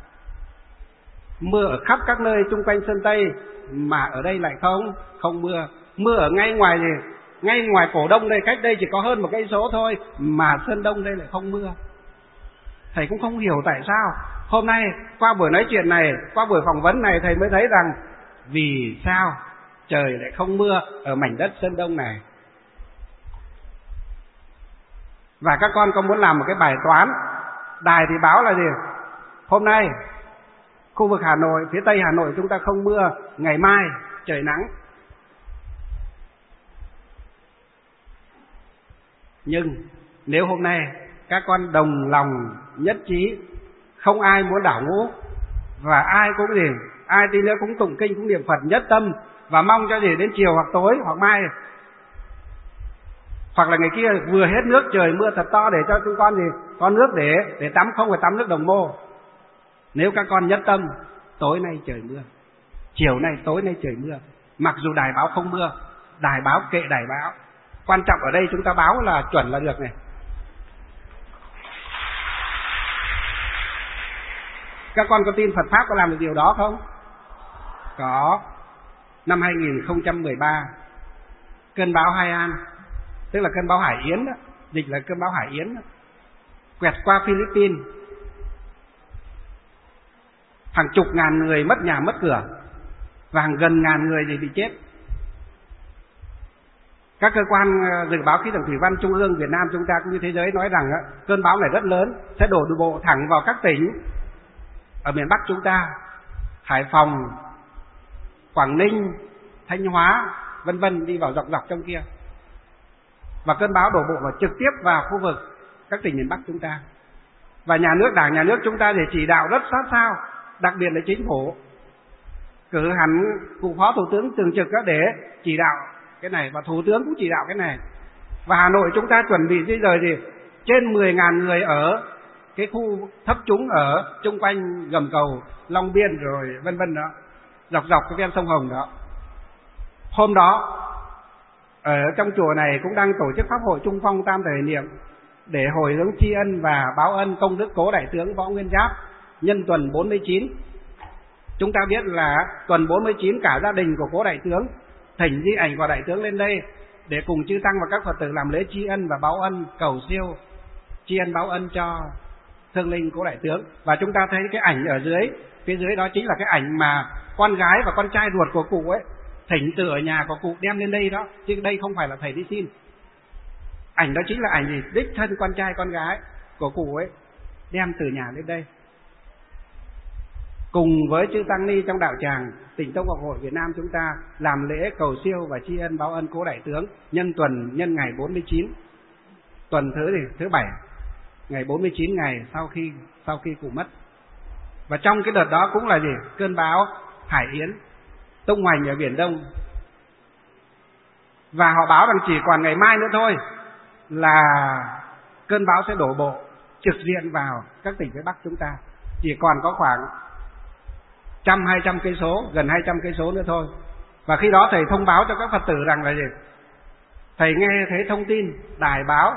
mưa ở khắp các nơi chung quanh Sơn Tây, mà ở đây lại không không mưa. Mưa ở ngay ngoài gì? Ngay ngoài Cổ Đông đây, cách đây chỉ có hơn một cây số thôi, mà Sơn Đông đây lại không mưa. Thầy cũng không hiểu tại sao. Hôm nay qua buổi nói chuyện này, qua buổi phỏng vấn này, thầy mới thấy rằng vì sao trời lại không mưa ở mảnh đất Sơn Đông này. Và các con có muốn làm một cái bài toán. Đài thì báo là gì? Hôm nay Khu vực Hà Nội, phía Tây Hà Nội chúng ta không mưa, ngày mai trời nắng. Nhưng nếu hôm nay các con đồng lòng nhất trí, không ai muốn đảo ngũ, và ai cũng gì, ai tí nữa cũng tụng kinh cũng niệm Phật nhất tâm, và mong cho gì đến chiều hoặc tối hoặc mai, hoặc là ngày kia vừa hết nước trời mưa thật to để cho chúng con gì có nước để để tắm, không phải tắm nước đồng mô. Nếu các con nhất tâm, tối nay trời mưa, chiều nay tối nay trời mưa, mặc dù đài báo không mưa, đài báo kệ đài báo, quan trọng ở đây chúng ta báo là chuẩn là được này. Các con có tin Phật Pháp có làm được điều đó không? Có. Năm hai nghìn không trăm mười ba, cơn bão Hai An, tức là cơn bão Hải Yến đó, dịch là cơn bão Hải Yến đó, quẹt qua Philippines. Hàng chục ngàn người mất nhà mất cửa, và hàng gần ngàn người thì bị chết. Các cơ quan dự báo khí tượng thủy văn trung ương Việt Nam chúng ta cũng như thế giới nói rằng cơn bão này rất lớn, sẽ đổ bộ thẳng vào các tỉnh ở miền Bắc chúng ta, Hải Phòng, Quảng Ninh, Thanh Hóa, vân vân, đi vào dọc dọc trong kia. Và cơn bão đổ bộ vào trực tiếp vào khu vực các tỉnh miền Bắc chúng ta. Và nhà nước, Đảng, nhà nước chúng ta để chỉ đạo rất sát sao, đặc biệt là chính phủ cử hẳn cụ phó thủ tướng thường trực để chỉ đạo cái này, và thủ tướng cũng chỉ đạo cái này. Và Hà Nội chúng ta chuẩn bị di rời gì trên mười ngàn người ở cái khu thấp trũng ở chung quanh gầm cầu Long Biên rồi vân vân đó, dọc dọc cái ven sông Hồng đó. Hôm đó ở trong chùa này cũng đang tổ chức pháp hội Trung Phong Tam Thời Niệm để hồi hướng tri ân và báo ân công đức cố đại tướng Võ Nguyên Giáp nhân tuần bốn mươi chín. Chúng ta biết là tuần bốn mươi chín cả gia đình của cố đại tướng thỉnh di ảnh của đại tướng lên đây để cùng chư tăng và các Phật tử làm lễ tri ân và báo ân, cầu siêu tri ân báo ân cho thương linh cố đại tướng. Và chúng ta thấy cái ảnh ở dưới, phía dưới đó chính là cái ảnh mà con gái và con trai ruột của cụ ấy thỉnh từ ở nhà của cụ đem lên đây đó, chứ đây không phải là thầy đi xin. Ảnh đó chính là ảnh gì đích thân con trai con gái của cụ ấy đem từ nhà lên đây, cùng với chư tăng ni trong đạo tràng Tỉnh Tông Ngọc Hội Việt Nam chúng ta làm lễ cầu siêu và tri ân báo ân cố đại tướng nhân tuần, nhân ngày bốn mươi chín, tuần thứ gì thứ bảy, ngày bốn mươi chín ngày sau khi sau khi cụ mất. Và trong cái đợt đó cũng là gì cơn bão Hải Yến tung hoành ở Biển Đông. Và họ báo rằng chỉ còn ngày mai nữa thôi là cơn bão sẽ đổ bộ trực diện vào các tỉnh phía Bắc chúng ta, chỉ còn có khoảng trăm hai trăm cây số, gần hai trăm cây số nữa thôi. Và khi đó thầy thông báo cho các Phật tử rằng là gì? Thầy nghe thấy thông tin đài báo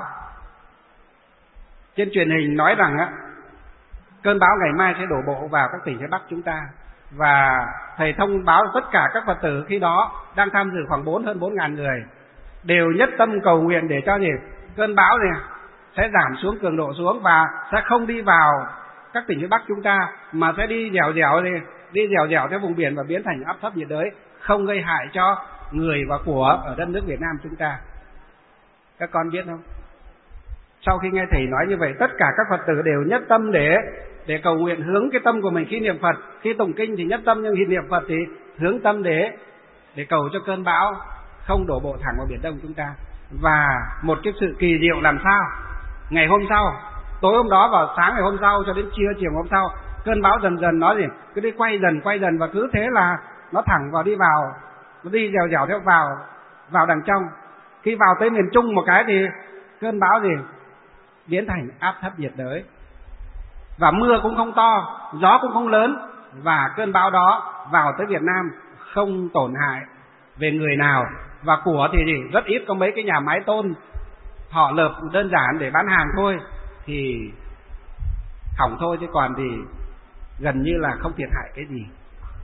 trên truyền hình nói rằng á, cơn bão ngày mai sẽ đổ bộ vào các tỉnh phía Bắc chúng ta. Và thầy thông báo tất cả các Phật tử khi đó đang tham dự khoảng bốn hơn bốn ngàn người đều nhất tâm cầu nguyện để cho gì cơn bão này sẽ giảm xuống cường độ xuống và sẽ không đi vào các tỉnh phía Bắc chúng ta, mà sẽ đi dẻo dẻo đi đi dẻo dẻo theo vùng biển và biến thành áp thấp nhiệt đới, không gây hại cho người và của ở đất nước Việt Nam chúng ta. Các con biết không? Sau khi nghe thầy nói như vậy, tất cả các Phật tử đều nhất tâm để để cầu nguyện, hướng cái tâm của mình khi niệm Phật, khi tụng kinh thì nhất tâm, nhưng khi niệm Phật thì hướng tâm để để cầu cho cơn bão không đổ bộ thẳng vào Biển Đông chúng ta. Và một cái sự kỳ diệu làm sao, ngày hôm sau, tối hôm đó vào sáng ngày hôm sau cho đến trưa chiều hôm sau, cơn bão dần dần nó gì cứ đi quay dần quay dần và cứ thế là nó thẳng vào, đi vào, nó đi dẻo dẻo theo vào vào đằng trong. Khi vào tới miền Trung một cái thì cơn bão gì biến thành áp thấp nhiệt đới, và mưa cũng không to, gió cũng không lớn, và cơn bão đó vào tới Việt Nam không tổn hại về người nào, và của thì gì rất ít, có mấy cái nhà máy tôn họ lợp đơn giản để bán hàng thôi thì hỏng thôi, chứ còn thì gần như là không thiệt hại cái gì.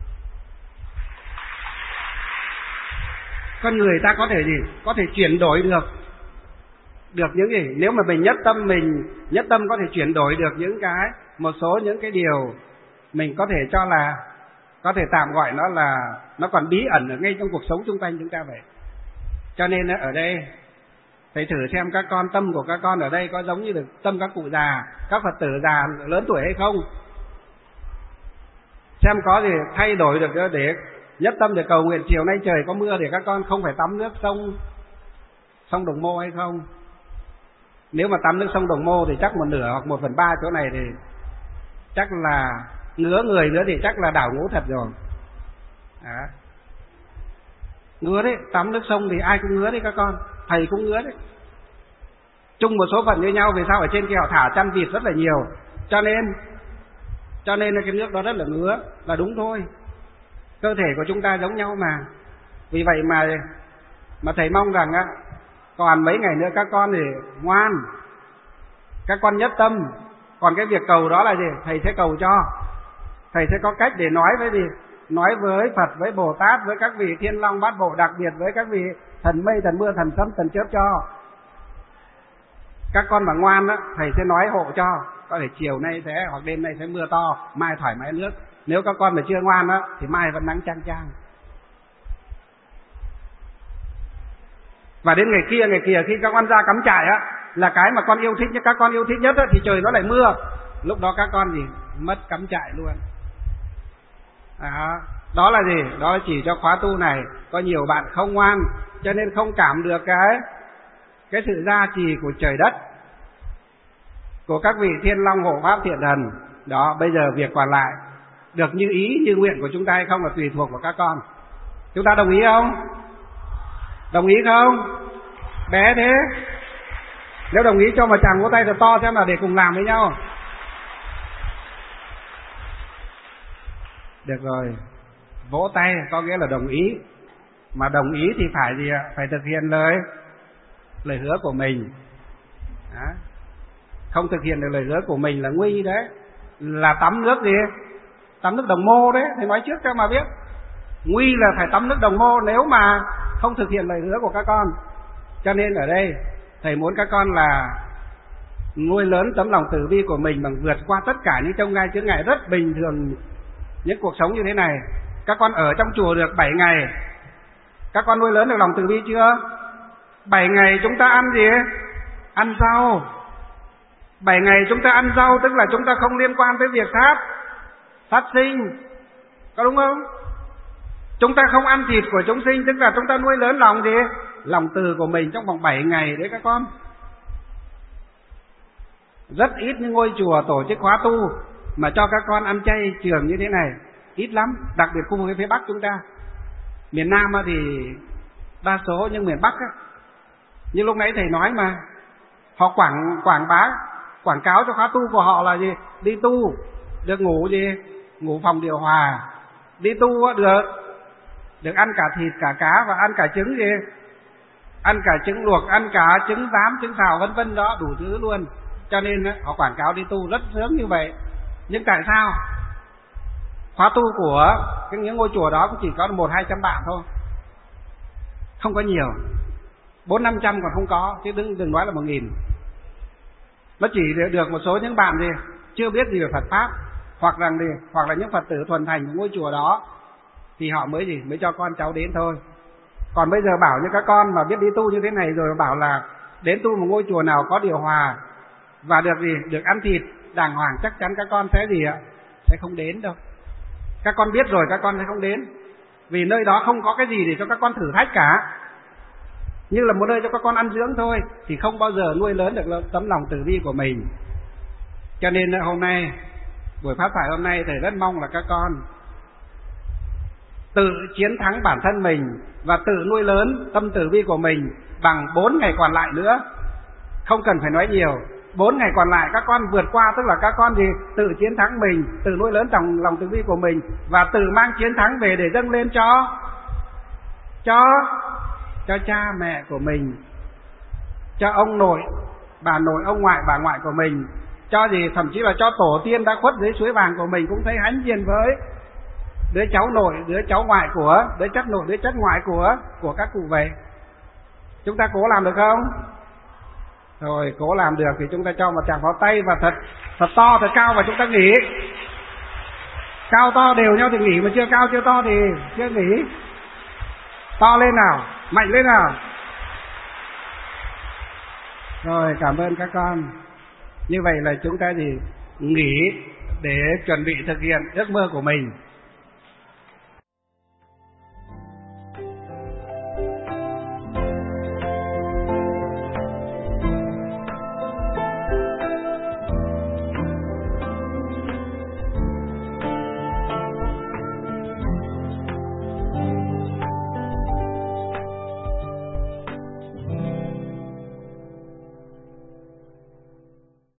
Con người ta có thể gì có thể chuyển đổi được được những gì nếu mà mình nhất tâm, mình nhất tâm có thể chuyển đổi được những cái một số những cái điều mình có thể cho là có thể tạm gọi nó là nó còn bí ẩn ở ngay trong cuộc sống xung quanh chúng ta vậy. Cho nên ở đây thầy thử xem các con, tâm của các con ở đây có giống như được tâm các cụ già, các Phật tử già lớn tuổi hay không. xem có gì thay đổi được để nhất tâm để cầu nguyện chiều nay trời có mưa để các con không phải tắm nước sông sông Đồng Mô hay không. Nếu mà tắm nước sông Đồng Mô thì chắc một nửa hoặc một phần ba chỗ này thì chắc là ngứa người nữa thì chắc là đảo ngũ thật rồi. Đó. Ngứa đấy, tắm nước sông thì ai cũng ngứa đấy các con, thầy cũng ngứa đấy. Chung một số phận như nhau, vì sao ở trên kia họ thả chăn vịt rất là nhiều, cho nên cho nên là cái nước đó rất là ngứa, là đúng thôi. Cơ thể của chúng ta giống nhau mà. Vì vậy mà mà thầy mong rằng á, còn mấy ngày nữa các con thì ngoan, các con nhất tâm. Còn cái việc cầu đó là gì? Thầy sẽ cầu cho. Thầy sẽ có cách để nói với gì? Nói với Phật, với Bồ Tát, với các vị Thiên Long Bát Bộ, đặc biệt với các vị thần mây, thần mưa, thần sấm, thần chớp cho. Các con mà ngoan á, thầy sẽ nói hộ cho. Có thể chiều nay sẽ hoặc đêm nay sẽ mưa to, mai thoải mái nước. Nếu các con mà chưa ngoan á thì mai vẫn nắng chang chang. Và đến ngày kia ngày kia khi các con ra cắm trại á, là cái mà con yêu thích nhất, các con yêu thích nhất á, thì trời nó lại mưa. Lúc đó các con gì mất cắm trại luôn. À, đó là gì? Đó là chỉ cho khóa tu này có nhiều bạn không ngoan, cho nên không cảm được cái cái sự gia trì của trời đất, của các vị Thiên Long Hộ Pháp Thiện Thần. Đó, bây giờ việc còn lại được như ý như nguyện của chúng ta hay không là tùy thuộc vào các con. Chúng ta đồng ý không? Đồng ý không? Bé thế. Nếu đồng ý cho một chàng vỗ tay thật to xem là để cùng làm với nhau. Được rồi. Vỗ tay có nghĩa là đồng ý. Mà đồng ý thì phải gì ạ? Phải thực hiện lời lời hứa của mình. Đó. Không thực hiện được lời hứa của mình là nguy đấy. Là tắm nước gì? Tắm nước Đồng Mô đấy. Thầy nói trước cho mà biết. Nguy là phải tắm nước Đồng Mô nếu mà không thực hiện lời hứa của các con. Cho nên ở đây thầy muốn các con là nuôi lớn tấm lòng từ bi của mình bằng vượt qua tất cả những chông gai chướng ngại rất bình thường những cuộc sống như thế này. Các con ở trong chùa được bảy ngày, các con nuôi lớn được lòng từ bi chưa? Bảy ngày chúng ta ăn gì? Ăn rau. Bảy ngày chúng ta ăn rau tức là chúng ta không liên quan tới việc sát sát sinh, có đúng không? Chúng ta không ăn thịt của chúng sinh, tức là chúng ta nuôi lớn lòng gì? Lòng từ của mình trong vòng bảy ngày đấy các con. Rất ít những ngôi chùa tổ chức khóa tu mà cho các con ăn chay trường như thế này, ít lắm, đặc biệt khu vực phía Bắc chúng ta. Miền Nam thì đa số, nhưng miền Bắc á, như lúc nãy thầy nói mà, họ quảng quảng bá, quảng cáo cho khóa tu của họ là gì? Đi tu được ngủ gì? Ngủ phòng điều hòa. Đi tu được được ăn cả thịt cả cá và ăn cả trứng gì? Ăn cả trứng luộc, ăn cả trứng rán, trứng xào vân vân đó, đủ thứ luôn. Cho nên họ quảng cáo đi tu rất sớm như vậy. Nhưng tại sao khóa tu của những ngôi chùa đó cũng chỉ có một hai trăm bạn thôi, không có nhiều, bốn năm trăm còn không có, chứ đừng đừng nói là một nghìn. Nó chỉ được một số những bạn gì chưa biết gì về Phật pháp, hoặc rằng gì hoặc là những Phật tử thuần thành của ngôi chùa đó thì họ mới gì mới cho con cháu đến thôi. Còn bây giờ bảo như các con mà biết đi tu như thế này rồi bảo là đến tu một ngôi chùa nào có điều hòa và được gì được ăn thịt đàng hoàng, chắc chắn các con sẽ gì ạ? Sẽ không đến đâu. Các con biết rồi các con sẽ không đến, vì nơi đó không có cái gì để cho các con thử thách cả, như là một nơi cho các con ăn dưỡng thôi, thì không bao giờ nuôi lớn được tấm lòng từ bi của mình. Cho nên hôm nay buổi pháp thoại hôm nay thầy rất mong là các con tự chiến thắng bản thân mình và tự nuôi lớn tâm từ bi của mình bằng bốn ngày còn lại nữa. Không cần phải nói nhiều, bốn ngày còn lại các con vượt qua, tức là các con gì tự chiến thắng mình, tự nuôi lớn trong lòng từ bi của mình và tự mang chiến thắng về để dâng lên cho cho cho cha mẹ của mình, cho ông nội, bà nội, ông ngoại, bà ngoại của mình, cho gì thậm chí là cho tổ tiên đã khuất dưới suối vàng của mình cũng thấy hãnh diện với đứa cháu nội, đứa cháu ngoại của, đứa chất nội, đứa chất ngoại của của các cụ vậy. Chúng ta cố làm được không? Rồi, cố làm được thì chúng ta cho một tràng pháo tay và thật thật to, thật cao và chúng ta nghỉ. Cao to đều nhau thì nghỉ, mà chưa cao chưa to thì chưa nghỉ. To lên nào, mạnh lên nào. Rồi, cảm ơn các con. Như vậy là chúng ta thì nghỉ để chuẩn bị thực hiện ước mơ của mình.